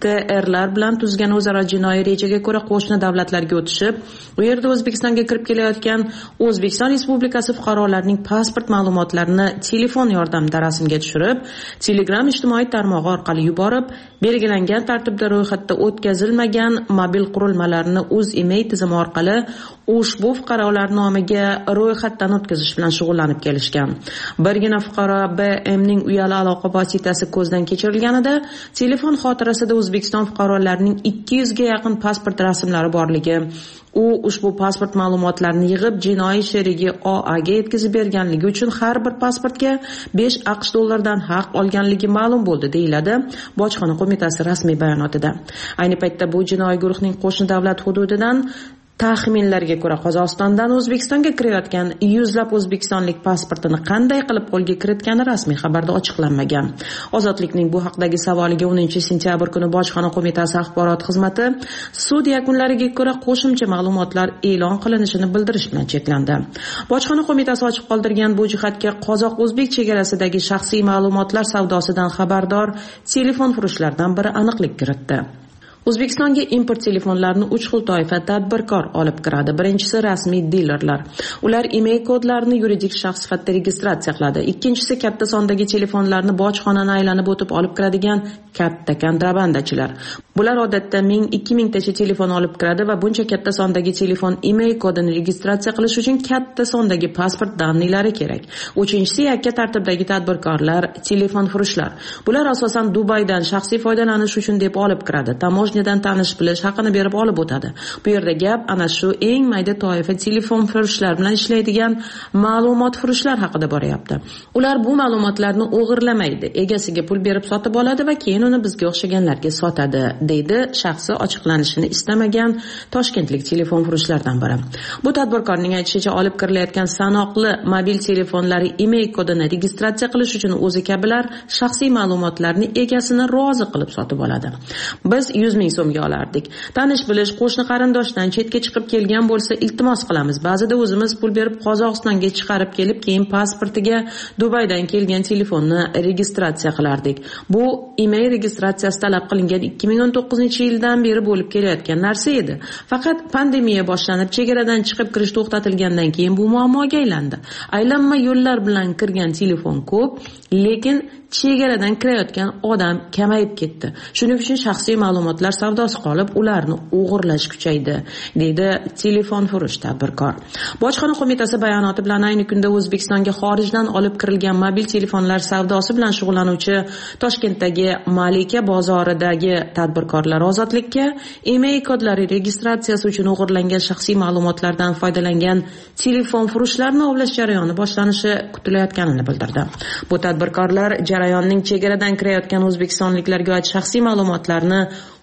TRlar bilan tuzgan o'zaro jinoiy rejaga ko'ra qo'shni davlatlarga o'tishib, u yerda O'zbekistonga kirib kelayotgan O'zbekiston Respublikasi fuqarolarining pasport ma'lumotlarini telefon yordamida rasmga tushirib, Telegram ijtimoiy tarmog'i orqali yuborib, belgilangan tartibda ro'yxatda o'tkazilmagan mobil qurilmalarni O'zEmail tizimi orqali ushbu fuqarolar nomiga ro'yxatdan o'tkazish bilan shug'ullanib kelishgan. Birgina fuqaro BMning uyali aloqa vositasi ko'zdan kechirilganida telefon xotirasida O'zbekiston fuqarolarining 200 ga yaqin pasport rasmlari borligi, u ushbu pasport ma'lumotlarini yig'ib jinoiy sherigi OAga yetkazib berganligi uchun har bir pasportga 5 AQSh dollaridan haq olganligi ma'lum bo'ldi, deyiladi Bojxona qo'mitasi rasmiy bayonotida. Ayni paytda bu jinoiy guruhning qo'shni davlat hududidan taxminlarga ko'ra Qozog'istondan O'zbekistonga kirayotgan yuzlab o'zbekistonlik pasportini qanday qilib qo'lga kiritgani rasmiy xabarda ochiqlanmagan. Ozodlikning bu haqdagi savoliga 10-sentyabr kuni Bojxona qo'mitasi axborot xizmati sud yakunlariga ko'ra qo'shimcha ma'lumotlar e'lon qilinishini bildirish bilan cheklandi. Bojxona qo'mitasi ochiq qoldirgan bu jihatga qozoq-o'zbek chegarasidagi shaxsiy ma'lumotlar savdosidan xabardor telefon furushlardan biri aniqlik kiritdi. O'zbekistonga import telefonlarini 3 xil toifa tadbirkor olib kiradi. Birinchisi rasmiy dilerlar. Ular email kodlarini yuridik shaxs sifatida registratsiya qiladi. Ikkinchisi katta sondagi telefonlarni bojxonani aylanib o'tib olib kiradigan katta kontrabandachilar. Bular odatda 1000-2000 tacha telefon olib kiradi va buncha katta sondagi telefon email kodini registratsiya qilish uchun katta sondagi pasport danilari kerak. Uchinchisi yakka tartibdagi tadbirkorlar, telefon furushlar. Bular asosan Dubaydan shaxsiy foydalanish uchun deb olib kiradi. Tamojnidan tanish bilish haqini berib olib o'tadi. Bu yerda gap ana shu eng mayda toifa telefon furushlar bilan ishlaydigan ma'lumot furushlar haqida boryapti. Ular bu ma'lumotlarni o'g'irlamaydi, egasiga pul berib sotib oladi va keyin uni bizga o'xshaganlarga sotadi, deydi shaxsi ochiqlanishini istamagan toshkentlik telefon furushlardan biri. Bu tadbirkorning aytishicha, olib kirilayotgan sanoqli mobil telefonlari email kodini registratsiya qilish uchun o'zi kabilar shaxsiy ma'lumotlarni egasini rozi qilib sotib oladi. Biz 100 ming so'mga olardik. Tanish bilish, qo'shni qarindoshdan chetga chiqib kelgan bo'lsa iltimos qilamiz. Ba'zida o'zimiz pul berib Qozog'istonga chiqarib kelib, keyin pasportiga Dubaydan kelgan telefonni registratsiya qilardik. Bu email registratsiyasi talab qilingan 2019-yildan beri bo'lib kelayotgan narsa edi. Faqat pandemiya boshlanib, chegaradan chiqib kirish to'xtatilgandan keyin bu muammoga aylandi. Aylanma yo'llar bilan kirgan telefon ko'p, lekin chegaradan kirayotgan odam kamayib ketdi. Shuning uchun shaxsiy ma'lumotlar savdosi qolib, ularni o'g'irlash kuchaydi, deydi telefon furush tadbirkor. Bojxona qo'mitasi bayonoti bilan ayni kunda O'zbekistonga xorijdan olib kirilgan mobil telefonlar savdosi bilan shug'ullanuvchi Toshkentdagi Malika bozoridagi tadbirkorlar ozodlikka email kodlari registratsiyasi uchun o'g'irlangan shaxsiy ma'lumotlardan foydalangan telefon furushlarni ovlash jarayoni boshlanishi kutilayotganini bildirdi. Bu tadbirkorlar jarayonning chegaradan kirayotgan o'zbekistonliklarga oid shaxsiy ma'lumotlarni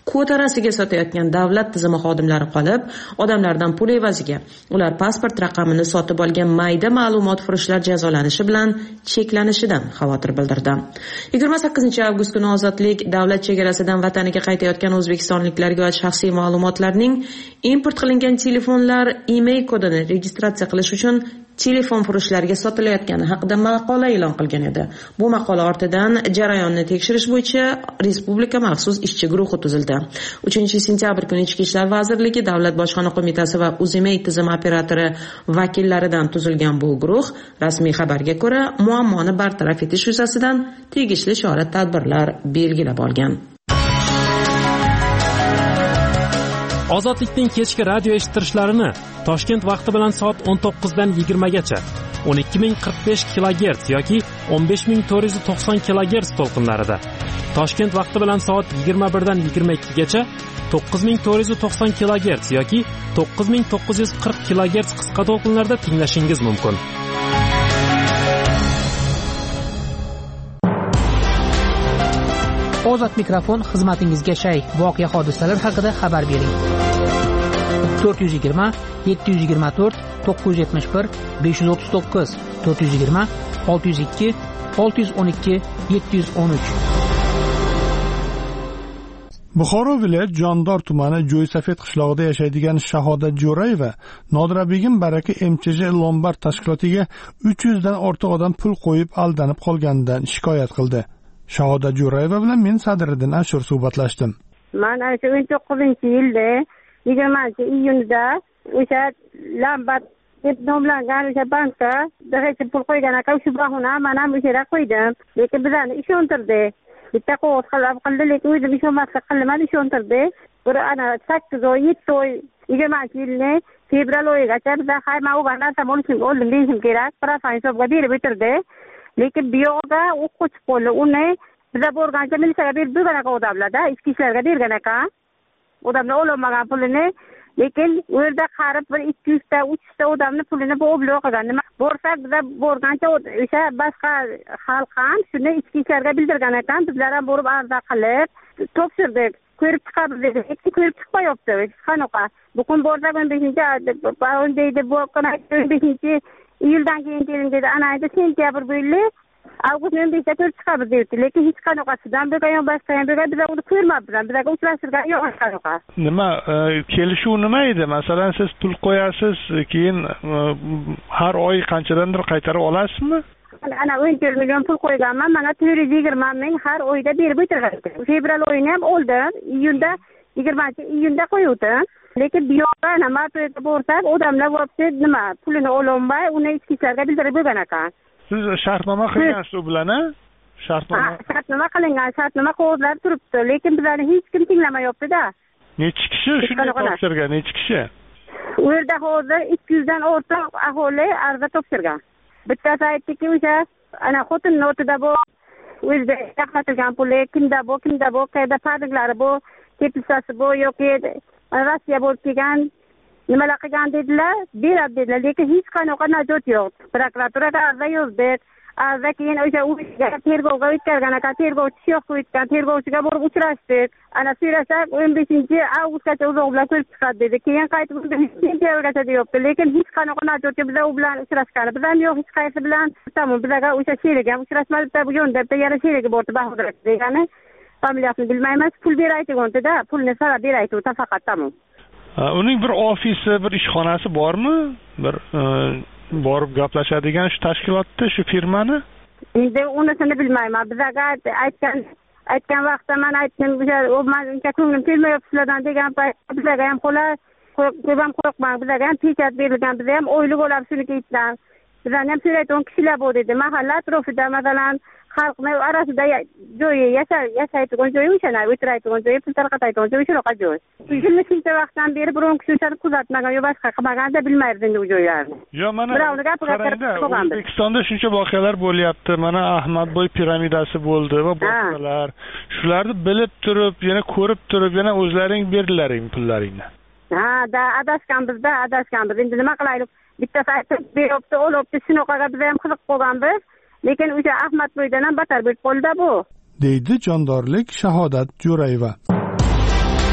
ko'tarasiga sotayotgan davlat tizimi xodimlari qolib, odamlardan pul evaziga ular pasport raqamini sotib olgan mayda ma'lumotfurushlar jazolanishi bilan cheklanishidan xavotir bildirdi. 28-avgust kuni Ozodlik davlat chegarasidan vataniga qaytayotgan o'zbekistonliklarga oid shaxsiy ma'lumotlarning import qilingan telefonlar e-mail kodini registratsiya qilish uchun telefon furushlarga sotilayotgani haqida maqola e'lon qilgan edi. Bu maqola ortidan jarayonni tekshirish bo'yicha respublika maxsus ishchi guruhi tuzildi. 3-sentyabr kuni Ichki ishlar vazirligi, Davlat bojxona qo'mitasi va UZIMEI tizim operatori vakillaridan tuzilgan bu guruh rasmiy xabarga ko'ra muammoni bartaraf etish yuzasidan tegishli chora-tadbirlar belgilab olgan. Ozodlikning kechki radio eshittirishlarini Toshkent vaqti bilan soat 19 dan 20 gacha 12045 kHz yoki 15490 kHz to'lqinlarida, Toshkent vaqti bilan soat 21 dan 22 gacha 9490 kHz yoki 9940 kHz qisqa to'lqinlarda tinglashingiz mumkin. Ozod mikrofon xizmatingizga shay. Voqea hodisalar haqida xabar bering. 420 724 971 539 420 602 612 713. Buxoro viloyat Jondor tumani Jo'ysafet qishlog'ida yashaydigan Shahodat Jo'rayeva Nodirabegim Baraka MCJ Lombard tashkilotiga 300 dan ortiq odam pul qo'yib aldanib qolganidan shikoyat qildi. Shahodat Jo'rayeva bilan men Sadriddin Ashur suhbatlashdim. Men 19-yilda 20-iyunda o'sha Lombard deb nomlangan o'sha bankka direkt pul qo'ygan ekan, shu bahona men ham o'sha yerga qo'ydim. Lekin bizlarni ishontirdi. Bitta qog'oz qildi, lekin o'zim ishonmaslik qilmadi, ishontirdi. Bir ana 8 oy, 7 oy 20-yilni fevral oyigacha bizlar hayma o'g'an narsam oldim deyishim kerak. Prosan hisobga berib o'tirdi. Lekin bu yoqda u qochib qoldi. Uni bizlar borgancha militsiyaga berib bergan ekan odamlarda, ichki ishlarga bergan ekan. Odamlar olmagan pulini, lekin u yerda qarib bir 200 ta 300 ta odamni pulini bo'g'ib qilgan. Nima borsak bizlar borgancha o'sha boshqa xalq ham shuni ichki ishlarga bildirgan ekan. Bizlar ham borib arza qilib topshirdik. Ko'rib chiqamiz dedik. Lekin ko'rib chiqmayapti. Qanaqa? Bugun borsak 15-iyuldan keyin keling dedi. Ana endi sentyabr bo'yli avgust 15-da ko'rib chiqamiz dedi. Lekin hech qanaqasidan bo'lgan boshqa ham bo'lgan bizlar uni ko'rmabmiz. Bizlarga uchrashtirgan yo'q qanaqa. Nima kelishuv nima edi? Masalan, siz pul qo'yasiz, keyin har oy qanchadandir qaytarib olasizmi? Ana 10 million pul qo'yganman. Mana 420 ming har oyda berib o'tirgan. Fevral oyini ham oldim. iyunda qo'yuvdim. Lekin bu yoqda nima bo'lsa, odamlar vobse nima pulini ololmay, uni ichki ishlarga bildirib bo'lgan ekan. Siz shartnoma qilgansiz u bilan, a? Shartnoma qilingan, shartnoma qog'ozlar turibdi, lekin bizlarni hech kim tinglamayapti-da. Necha kishi shunday topshirgan, necha kishi? U yerda hozir 200 dan ortiq aholi arza topshirgan. Bittasi aytdiki, o'sha ana xotin notida bu o'zida yaqatilgan puli kimda bu, qayerda farzandlari bu, tepilsasi bu yoki Rossiya bo'lib kelgan nimalar qilgan dedilar, beradi dedilar, lekin hech qanaqa najot yo'q. Prokuraturaga arza yozdik. Arza keyin o'sha tergovga o'tkazgan ekan, tergovchi yo'q qo'ygan, tergovchiga borib uchrashdik. Ana so'rasak 15-avgustgacha uzoq bilan ko'rib chiqadi dedi. Keyin qaytib sentyabrgacha deyapti, lekin hech qanaqa najot yo'q. Bizlar u bilan uchrashgan. Bizlar yo'q hech qaysi bilan. Tamom, bizlarga o'sha sherigi ham uchrashmadi, bu yo'nda yana sherigi bordi Bahodir degani. Familiyasini bilmaymiz, pul beraydi-da, pulni sarab beraydi faqat tamom. Uning bir ofisi, bir ishxonasi bormi? Bir borib gaplashadigan shu tashkilotda, shu firmani? Endi unisini bilmayman. Bizga aytgan vaqtda men aytdim, menga ko'nglim kelmayapti sizlardan degan payt bizga ham qo'rqmang, bizga ham pechat berilgan, biz ham o'ylik bo'lamiz shuni ketdan. Bizlarni ham so'raydigan kishilar bor edi. Mahalla atrofida masalan xalqni orasida joyi yashaydigan joyi o'shana, o'tiradigan joyi, pul tarqatadigan joyi shunaqa joy. Shuncha vaqtdan beri biron kishi o'shani kuzatmagan yo boshqa qilmaganda bilmaymiz endi u joylarni. Yo, mana O'zbekistonda shuncha voqealar bo'lyapti. Mana Ahmadboy piramidasi bo'ldi va boshqalar. Shularni bilib turib, yana ko'rib turib, yana o'zlaring berdilaring pullaringni. Adashganmiz. Endi nima qilaylik? Bittasi aytib beribdi, olibdi, shunaqaga biz ham qiziqib qolganmiz. Lekin o'sha Ahmadboydan ham battar bo'lib qoldi bu. Deydi jondorlik Shahodat Jo'rayeva.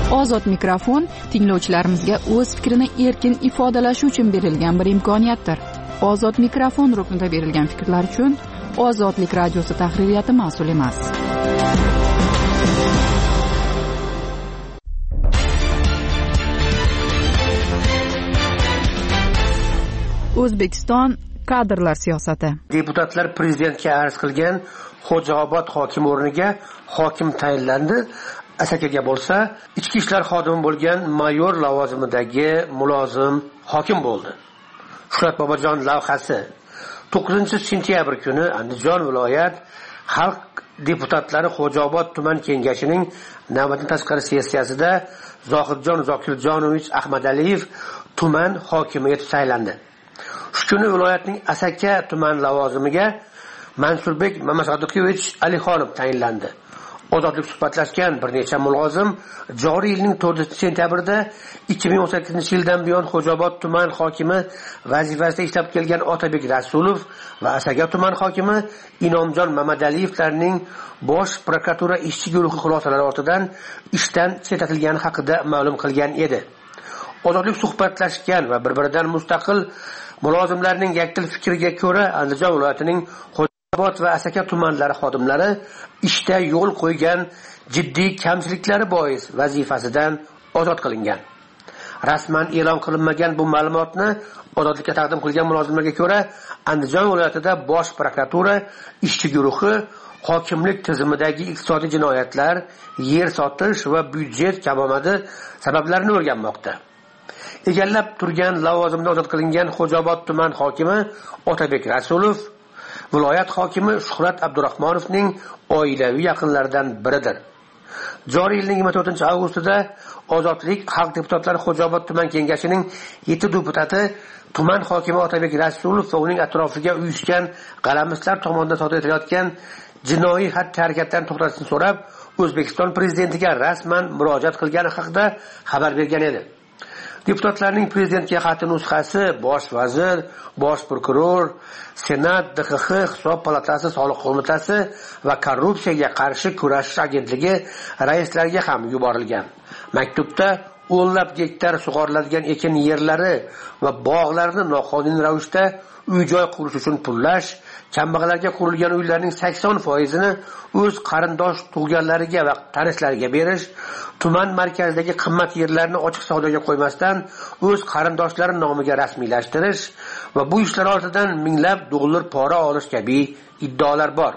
Ozod mikrofon tinglovchilarimizga o'z fikrini erkin ifodalashi uchun berilgan bir imkoniyatdir. Ozod mikrofon ruknida berilgan fikrlar uchun Ozodlik radiosi tahririyati mas'ul emas. O'zbekiston kadrlar siyosati. Deputatlar prezidentga arz qilgan Xo'jaobod hokimi o'rniga hokim tayinlandi. Asakaga bo'lsa, ichki ishlar xodimi bo'lgan mayor lavozimidagi mulozim hokim bo'ldi. Shuhrat Bobojon lavhasi 9-sentyabr kuni Andijon viloyat xalq deputatlari Xo'jaobod tuman kengashining navbatdan tashqari sessiyasida Zohidjon Zokirjonovich Ahmadaliyev tuman hokimi etib saylandi. Shu kuni viloyatning Asaka tuman lavozimiga Mansurbek Mamasodiqovich Alixonov tayinlandi. Ozodlik suhbatlashgan bir necha mulozim joriy yilning 4-sentyabrda 2018-yildan buyon Xo'jaobod tuman hokimi vazifasida ishlab kelgan Otabek Rasulov va Asaka tuman hokimi Inomjon Mamadaliyevlarning bosh prokuratura ishchi guruhi xulosalari ortidan ishdan chetlatilgani haqida ma'lum qilgan edi. Ozodlik suhbatlashgan va bir-biridan mustaqil mulozimlarning yakdil fikriga ko'ra Andijon viloyatining Xo'jaobod va Asaka tumanlari xodimlari ishda yo'l qo'ygan jiddiy kamchiliklari bois vazifasidan ozod qilingan. Rasman e'lon qilinmagan bu ma'lumotni ozodlikka taqdim qilgan mulozimlarga ko'ra Andijon viloyatida bosh prokuratura ishchi guruhi hokimlik tizimidagi iqtisodiy jinoyatlar, yer sotish va byudjet kamomadi sabablarini o'rganmoqda. Egallab turgan lavozimda ozod qilingan Xo'jaobod tuman hokimi Otabek Rasulov viloyat hokimi Shuhrat Abdurahmonovning oilaviy yaqinlaridan biridir. Joriy yilning 24-avgustida Ozodlik xalq deputatlari Xo'jaobod tuman kengashining 7 deputati tuman hokimi Otabek Rasulov va uning atrofiga uyushgan g'alamislar tomonidan sodir etilayotgan jinoiy xatti-harakatlarni to'xtatishni so'rab O'zbekiston prezidentiga rasman murojaat qilgani haqida xabar bergan edi. Deputatlarning prezidentga xati nusxasi bosh vazir, bosh prokuror, senat, DXX, hisob palatasi, soliq qo'mitasi va korrupsiyaga qarshi kurashish agentligi raislariga ham yuborilgan. Maktubda o'nlab gektar sug'oriladigan ekin yerlari va bog'larni noqonuniy ravishda uy-joy qurish uchun pullash, kambag'allarga qurilgan uylarning 80%ni o'z qarindosh tug'ganlariga va tanishlariga berish, tuman markazidagi qimmat yerlarni ochiq savdoga qo'ymasdan o'z qarindoshlari nomiga rasmiylashtirish va bu ishlar ortidan minglab dollar pora olish kabi iddaolar bor.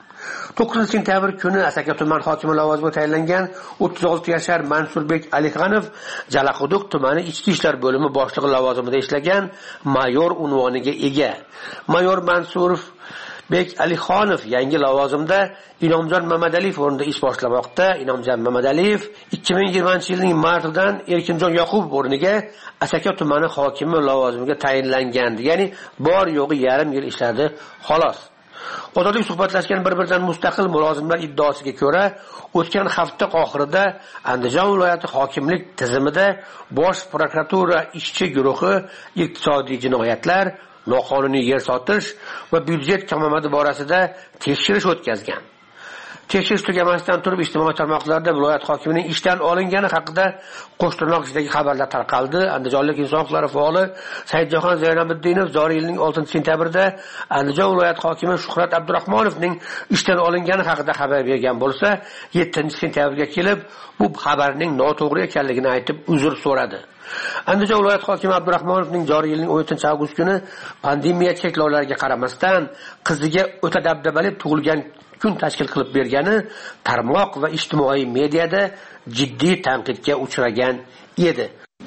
9-sentyabr kuni Asaka tuman hokimi lavozimiga tayinlangan 36 yashar Mansurbek Alixonov Jalaquduq tumani ichki ishlar bo'limi boshlig'i lavozimida ishlagan mayor unvoniga ega. Mayor Mansurbek Alixonov yangi lavozimda Inomjon Mamadaliyev o'rnida ish boshlamoqda. Inomjon Mamadaliyev 2020-yilning martidan Erkinjon Yoqubov o'rniga Asaka tumani hokimi lavozimiga tayinlangan. Ya'ni bor yo'g'i yarim yil ishladi xolos. Ozodlik suhbatlashgan bir-biridan mustaqil mulozimlar iddaosiga ko'ra, o'tgan hafta oxirida Andijon viloyati hokimlik tizimida bosh prokuratura ishchi guruhi iqtisodiy jinoyatlar, noqonuniy yer sotish va byudjet kamomadi borasida tekshirish o'tkazgan. Tekshirish tugamasidan turib ijtimoiy tarmoqlarda viloyat hokimining ishdan olingani haqida qo'shtirnoq ichidagi xabarlar tarqaldi. Andijonlik inson huquqlari faoli Saidjahon Zaynabiddinov joriy yilning 6-sentyabrda Andijon viloyat hokimi Shuhrat Abdurahmonovning ishdan olingani haqida xabar bergan bo'lsa, 7-sentyabrga kelib bu xabarning noto'g'ri ekanligini aytib uzr so'radi. Andijon viloyat hokimi Abdurahmonovning joriy yilning 17-avgust kuni pandemiya cheklovlariga qaramasdan qiziga o'ta dabdabali tug'ilgan kun tashkil qilib bergani tarmoq va ijtimoiy mediada jiddiy tanqidga uchragan edi.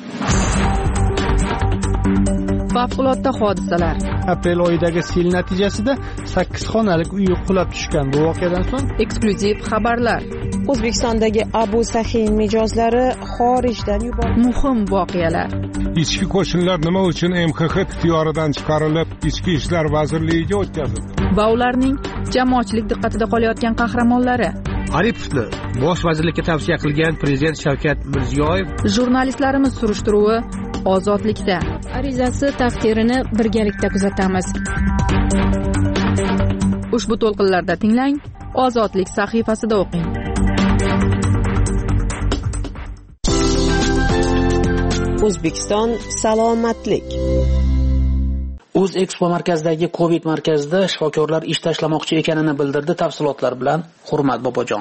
Favqulodda hodisalar. Aprel oyidagi sel natijasida 8 xonalik uy qulab tushgan. Bu voqeadan so'ng eksklyuziv xabarlar. O'zbekistondagi Abu Sahin mijozlari xorijdan yuborildi. Muhim voqealar. Ichki qo'shinlar nima uchun MXX ixtiyoridan chiqarilib, Ichki ishlar vazirligiga o'tkazildi? Va ularning jamoatchilik diqqatida qolayotgan qahramonlari. Aripovni bosh vazirlikka tavsiya qilgan prezident Shavkat Mirziyoyev. Jurnalistlarimiz surishtiruvi Ozodlikda. Arizasi taqdirini birgalikda kuzatamiz. Ushbu to'lqinlarda tinglang, Ozodlik sahifasida o'qing. O'zbekiston salomatlik. O'zexpo markazidagi Covid markazida shifokorlar ish tashlamoqchi ekanini bildirdi. Tafsilotlar bilan Hurmat Bobojon.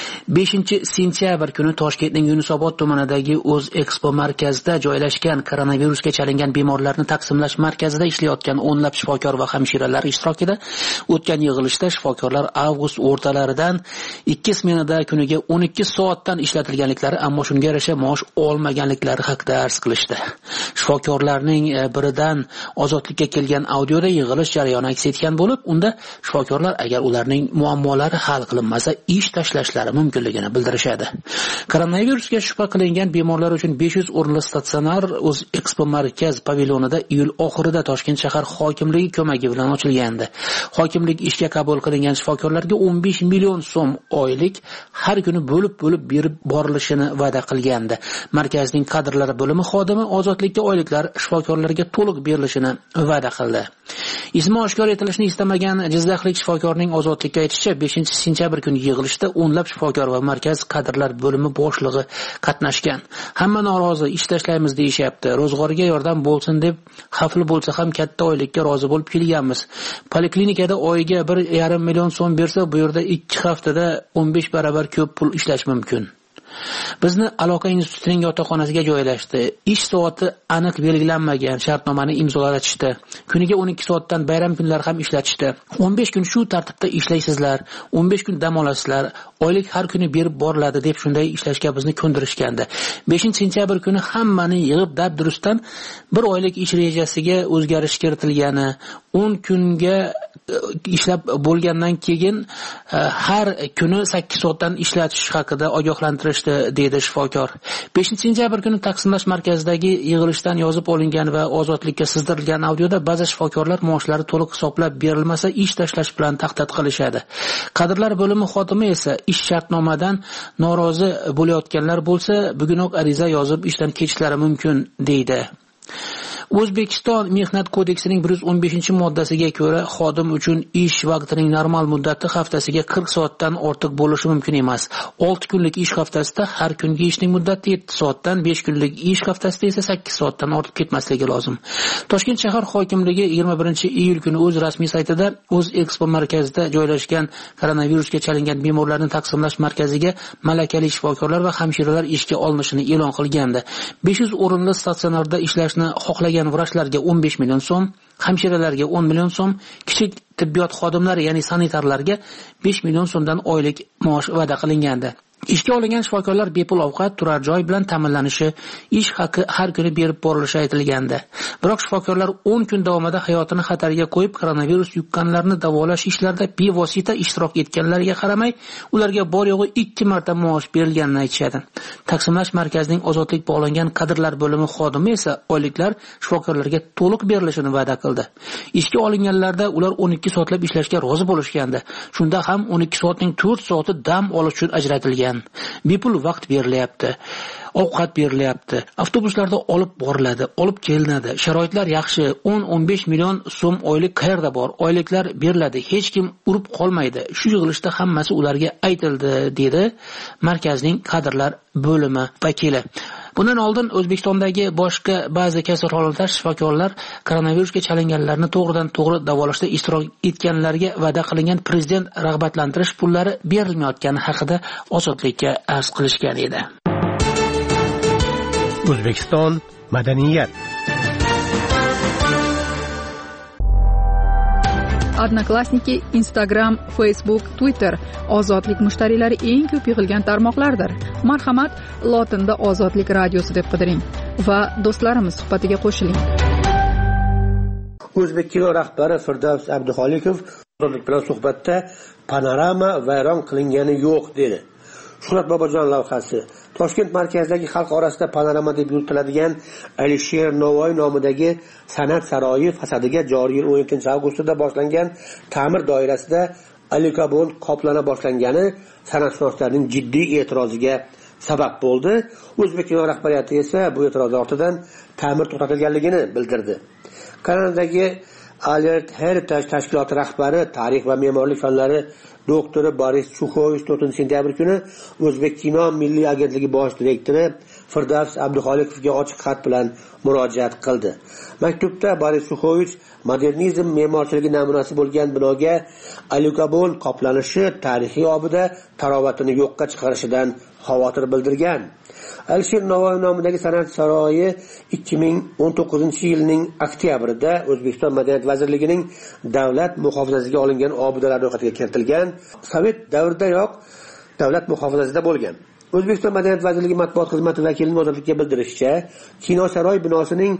5-sentyabr kuni Toshkentning Yunusobod tumanidagi O'zexpo markazida joylashgan koronavirusga chalingan bemorlarni taqsimlash markazida ishlayotgan o'nlab shifokor va hamshiralar ishtirokida o'tgan yig'ilishda shifokorlar avgust o'rtalaridan 2 smenada kuniga 12 soatdan ishlatilganliklari, ammo shunga yarasha maosh olmaganliklari haqida arz qilishdi. Shifokorlarning biridan ozodlikka kelgan audioda yig'ilish jarayoni aks etgan bo'lib, unda shifokorlar agar ularning muammolari hal qilinmasa ish tashlashlari mumkinligini bildirishadi. Koronavirusga shubha qilingan bemorlar uchun 500 o'rinli statsionar O'zexpo markaz pavilyonida iyul oxirida Toshkent shahar hokimligi ko'magi bilan ochilgandi. Hokimlik ishga qabul qilingan shifokorlarga 15 million so'm oylik har kuni bo'lib berib borilishini va'da qilgandi. Markazning kadrlari bo'limi xodimi ozodlikka oyliklar shifokorlarga to'liq berilishini va'da qildi. Ismi oshkor etilishni istamagan jizzaxlik shifokorning ozodlikka aytishicha, 5-sentyabr kuni yig'ilishda o'nlab shifokor va markaz kadrlar bo'limi boshlig'i qatnashgan. Hamma norozi, ish tashlaymiz deyishyapti. Ro'zg'orga yordam bo'lsin deb xavfli bo'lsa ham katta oylikka rozi bo'lib kelganmiz. Poliklinikada oyiga 1,5 million so'm bersa, bu yerda 2 haftada 15 barobar ko'p pul ishlash mumkin. Bizni aloqa institutining yotoqxonasiga joylashdi. Ish soati aniq belgilanmagan shartnomani imzolatishdi. Kuniga 12 soatdan bayram kunlari ham ishlatishdi. 15 kun shu tartibda ishlaysizlar, 15 kun dam olasizlar, oylik har kuni berib boriladi deb shunday ishlashga bizni ko'ndirishgandi. 5-sentyabr kuni hammani yig'ib dabdurustdan bir oylik ish rejasiga o'zgarish kiritilgani, 10 kunga ishlab bo'lgandan keyin har kuni 8 soatdan ishlatish haqida ogohlantirishdi, dedi shifokor. 5-sentyabr kuni taqsimlash markazidagi yig'ilishdan yozib olingan va ozodlikka sizdirilgan audioda ba'zi shifokorlar maoshlari to'liq hisoblab berilmasa ish tashlash bilan tahdid qilishadi. Kadrlar bo'limi xodimi esa ish shartnomadan norozi bo'layotganlar bo'lsa, bugunoq ariza yozib ishdan ketishlari mumkin, deydi. O'zbekiston Mehnat kodeksining 115-moddasiga ko'ra xodim uchun ish vaqtining normal muddati haftasiga 40 soatdan ortiq bo'lishi mumkin emas. 6 kunlik ish haftasida har kungi ishning muddati 7 soatdan, 5 kunlik ish haftasida esa 8 soatdan ortib ketmasligi lozim. Toshkent shahar hokimligi 21-iyul kuni o'z rasmiy saytida O'zexpo markazida joylashgan koronavirusga chalingan bemorlarni taqsimlash markaziga malakali shifokorlar va hamshiralar ishga olinishini e'lon qilgandi. 500 o'rinli statsionarda ishlashni xohlagan vrachlarga 15 million so'm, hamshiralarga 10 million so'm, kichik tibbiyot xodimlari, ya'ni sanitarlarga 5 million so'mdan oylik maosh va'da qilingandi. Ishga olingan shifokorlar bepul ovqat, turar joy bilan ta'minlanishi, ish haqi har kuni berib borilishi aytilgandi. Biroq shifokorlar 10 kun davomida hayotini xatarga qo'yib koronavirus yuqqanlarni davolash ishlarida bevosita ishtirok etganlariga qaramay, ularga bor yo'g'i 2 marta maosh berilganini aytishadi. Taqsimlash markazining ozodlik bog'langan kadrlar bo'limi xodimi esa oyliklar shifokorlarga to'liq berilishini va'da qildi. Ishga olinganlarda ular 12 soatlab ishlashga rozi bo'lishgandi. Shunda ham 12 soatning 4 soati dam olish uchun ajratilgan. Bepul vaqt berilyapti, ovqat berilyapti, avtobuslarda olib boriladi, olib kelinadi, sharoitlar yaxshi, 10-15 million so'm oylik qayerda bor, oyliklar beriladi, hech kim urib qolmaydi. Shu yig'ilishda hammasi ularga aytildi, dedi markazning kadrlar bo'limi vakili. Bundan oldin O'zbekistondagi boshqa ba'zi kasalxonalarda shifokorlar koronavirusga chalinganlarni to'g'ridan-to'g'ri davolashda ishtirok etganlarga va'da qilingan prezident rag'batlantirish pullari berilmayotgani haqida ozodlikka arz qilishgan edi. O'zbekiston madaniyat. Odnoklassniki, Instagram, Facebook, Twitter ozodlik mushtariylari eng ko'p yig'ilgan tarmoqlardir. Marhamat, lotinda Ozodlik radiosi deb qidiring va do'stlarimiz suhbatiga qo'shiling. O'zbek kino rahbari Firdavs Abduxoliqov ozodlik bilan suhbatda panorama vayron qilingani yo'q dedi. Shuhrat Bobojon lavhasi. Toshkent markazidagi xalq orasida panorama deb yuritiladigan Alisher Navoiy nomidagi san'at saroyi fasadiga joriy yil 17-avgustda boshlangan ta'mir doirasida alikarbon qoplana boshlangani san'atshunoslarning jiddiy e'tiroziga sabab bo'ldi. O'zbek kino rahbariyati esa bu e'tiroz ortidan ta'mir to'xtatilganligini bildirdi. Kanadadagi Alert Heritage tashkiloti rahbari, tarix va me'morlik fanlari doktori Boris Chukhovich 4 sentyabr kuni O'zbek kino milliy agentligi bosh direktori Firdavs Abduxoliqovga ochiq xat bilan murojaat qildi. Maktubda Boris Sukhovich modernizm me'morchiligi namunasi bo'lgan binoga alyukarbon qoplanishi tarixiy obida tarovatini yo'qqa chiqarishidan xavotir bildirgan. Alisher Navoiy nomidagi san'at saroyi 2019-yilning oktyabrida O'zbekiston Madaniyat vazirligining davlat muhofazasiga olingan obidalar ro'yxatiga kiritilgan. Sovet davridayoq davlat muhofazasida bo'lgan. O'zbekiston Madaniyat vazirligi matbuot xizmati vakilining ozodlikka bildirishicha, Kino saroy binosining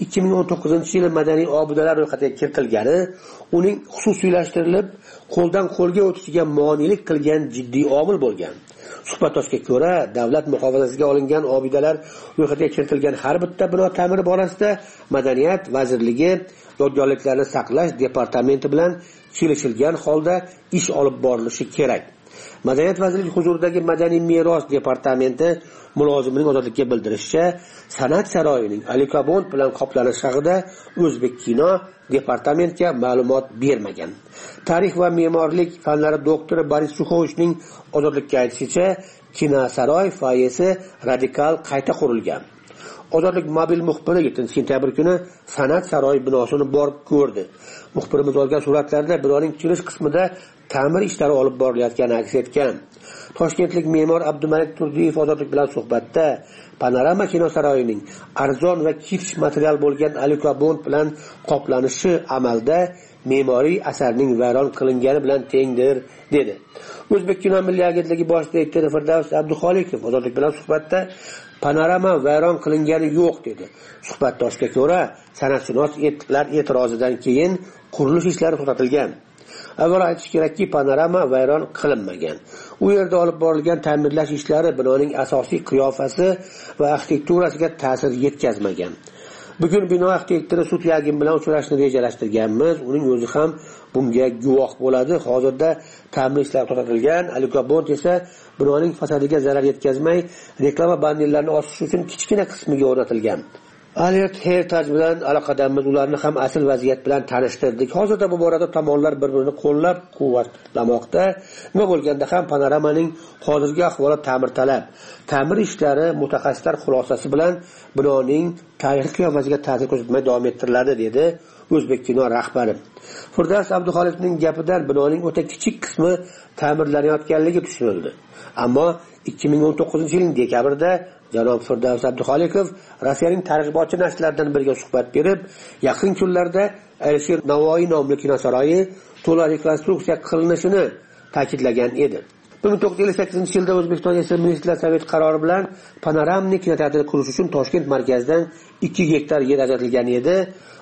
2019-yil madaniy obidalar ro'yxatiga kiritilgani uning xususiylashtirilib, qo'ldan qo'lga o'tishiga monelik qilgan jiddiy omil bo'lgan. Suhbatdoshga ko'ra, davlat muhofazasiga olingan obidalar ro'yxatiga kiritilgan har bitta bino ta'miri borasida Madaniyat vazirligi yodgorliklarni saqlash departamenti bilan kelishilgan holda ish olib borilishi kerak. Madaniyat vazirligi huzuridagi madaniy meros departamenti mulozimining ozodlikka bildirishicha, san'at saroyining alyukarbon bilan qoplanishi haqida O'zbek kino departamentga ma'lumot bermagan. Tarix va me'morlik fanlari doktori Boris Sukhovichning ozodlikka aytishicha, Kino saroy foyesi radikal qayta qurilgan. Ozodlik mobil muxbiri 7-sentyabr kuni san'at saroyi binosini borib ko'rdi. Muxbirimiz olgan suratlarda binoning kirish qismida ta'mir ishlari olib borilayotgani aks etgan. Toshkentlik me'mor Abdumalik Turdiyev ozodlik bilan suhbatda Panorama kino saroyining arzon va kirish material bo'lgan alyukarbon bilan qoplanishi amalda me'moriy asarning vayron qilingani bilan tengdir dedi. O'zbek kino milliy agentligi bosh direktori Firdavs Abduxoliqov ozodlik bilan suhbatda Panorama vayron qilingani yo'q dedi. Suhbatdoshga ko'ra, san'atshunoslar e'tirozidan keyin qurilish ishlari to'xtatilgan. Avval aytish kerakki, Panorama vayron qilinmagan. U yerda olib borilgan ta'mirlash ishlari binoning asosiy qiyofasi va arxitekturasiga ta'sir yetkazmagan. Bugun bino arxitektori Sutyagin bilan uchrashishni rejalashtirganmiz. Uning o'zi ham bunga guvoh bo'ladi. Hozirda ta'mir ishlari to'xtatilgan. Alyukarbon esa binoning fasadiga zarar yetkazmay, reklama bannerlarini osish uchun kichkina qismiga o'rnatilgan. Alert Heritage bilan aloqadamiz, ularni ham asl vaziyat bilan tanishtirdik. Hozirda bu borada tomonlar bir-birini qo'llab-quvvatlamoqda. Nima bo'lganda ham Panoramaning hozirgi ahvoli ta'mirtalab. Ta'mir ishlari mutaxassislar xulosasi bilan binoning tarixiy qiyofasiga ta'sir ko'rsatmay davom ettiriladi, dedi O'zbek kino rahbari. Firdavs Abduxoliqovning gapidan binoning o'ta kichik qismi ta'mirlanayotganligi tushunildi. Ammo 2019-yilning dekabrida janob Firdavs Abduxoliqov Rossiyaning targ'ibotchi nashrlaridan biriga suhbat berib, yaqin kunlarda Alisher Navoiy nomli kino saroyi to'liq rekonstruksiya qilinishini ta'kidlagan edi. 1958-yilda O'zbekiston Yashil Ministrlar Soveti qarori bilan Panoramnik kinoteatr qurish uchun Toshkent markazidan 2 gektar yer ajratilgan edi.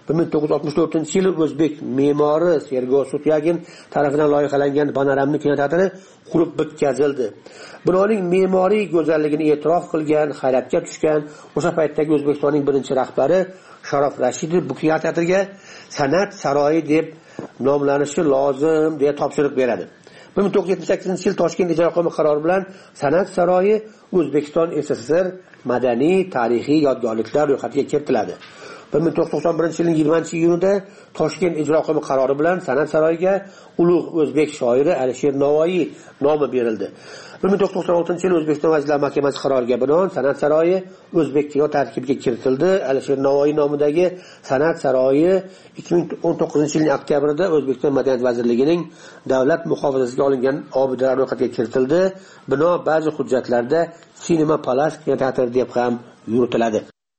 1964-yil O'zbek me'mori Sergey Sutyagin tomonidan loyihalangan Panoramnik kinoteatri qurib bitkazildi. Binoning me'moriy go'zalligini e'tirof qilgan, hayratga tushgan o'sha paytdagi O'zbekistonning birinchi rahbari Sharof Rashidov bu kinoteatrga san'at saroyi deb nomlanishi lozim deya topshiriq beradi. 1978-yil Toshkent ijro hokimi qarori bilan san'at saroyi O'zbekiston SSR madaniy tarixiy yodgorliklar ro'yxatiga kiritiladi. 1991-yilning 20-iyunida Toshkent ijro hokimi qarori bilan san'at saroyiga ulug' o'zbek shoiri Alisher Navoiy nomi berildi. 1996-yil O'zbekiston Vazirlar Mahkamasi qaroriga binoan san'at saroyi o'zbek kino tarkibiga kiritildi. Alisher Navoiy nomidagi san'at saroyi 2019-yilning oktyabrida O'zbekiston Madaniyat vazirligining davlat muhofazasiga olingan obidalar ro'yxatiga kiritildi. Bino ba'zi hujjatlarda Cinema Palace kinoteatri deb ham yuritiladi.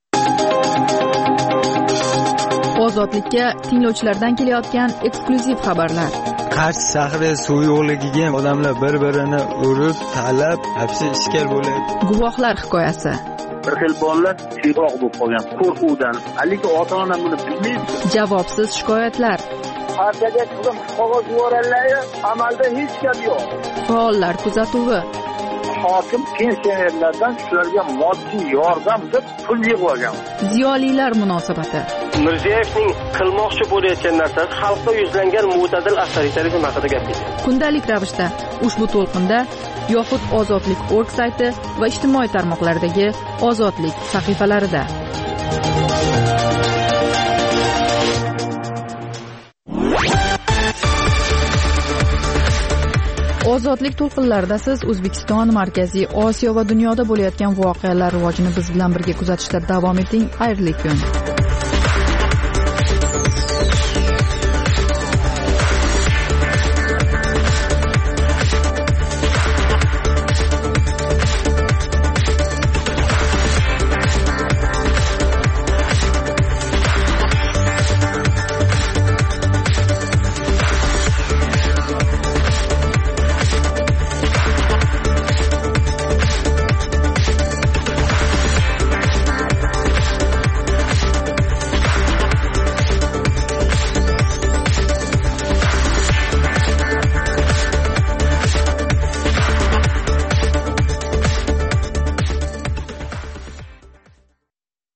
Ozodlikka tinglovchilardan kelayotgan eksklyuziv xabarlar. Qarshi shahri suv yo'qligiga odamlar bir-birini urib, talab, hapsi ishkal bo'lyapti. Guvohlar hikoyasi. Bir xil bolalar tiyroq bo'lib qolgan qo'rquvdan. Haligi ota-ona buni bilmaydi. Javobsiz shikoyatlar. Partiyaga turib qog'oz yuborganlar, amalda hech gap yo'q. Faollar kuzatuvi. Hokim pensionerlardan shularga moddiy yordam deb pul yig'ib olgan. Ziyolilar munosabati. Mirziyoyevning qilmoqchi bo'layotgan narsasi xalqqa yuzlangan mo'tadil avtoritarizm haqida gap ketdi. Kundalik ravishda ushbu to'lqinda yoxud ozodlik.org sayti va ijtimoiy tarmoqlardagi ozodlik sahifalarida. ozodlik to'lqinlarida siz O'zbekiston, Markaziy Osiyo va dunyoda bo'layotgan voqealar rivojini biz bilan birga kuzatishda davom eting. Xayrli kun.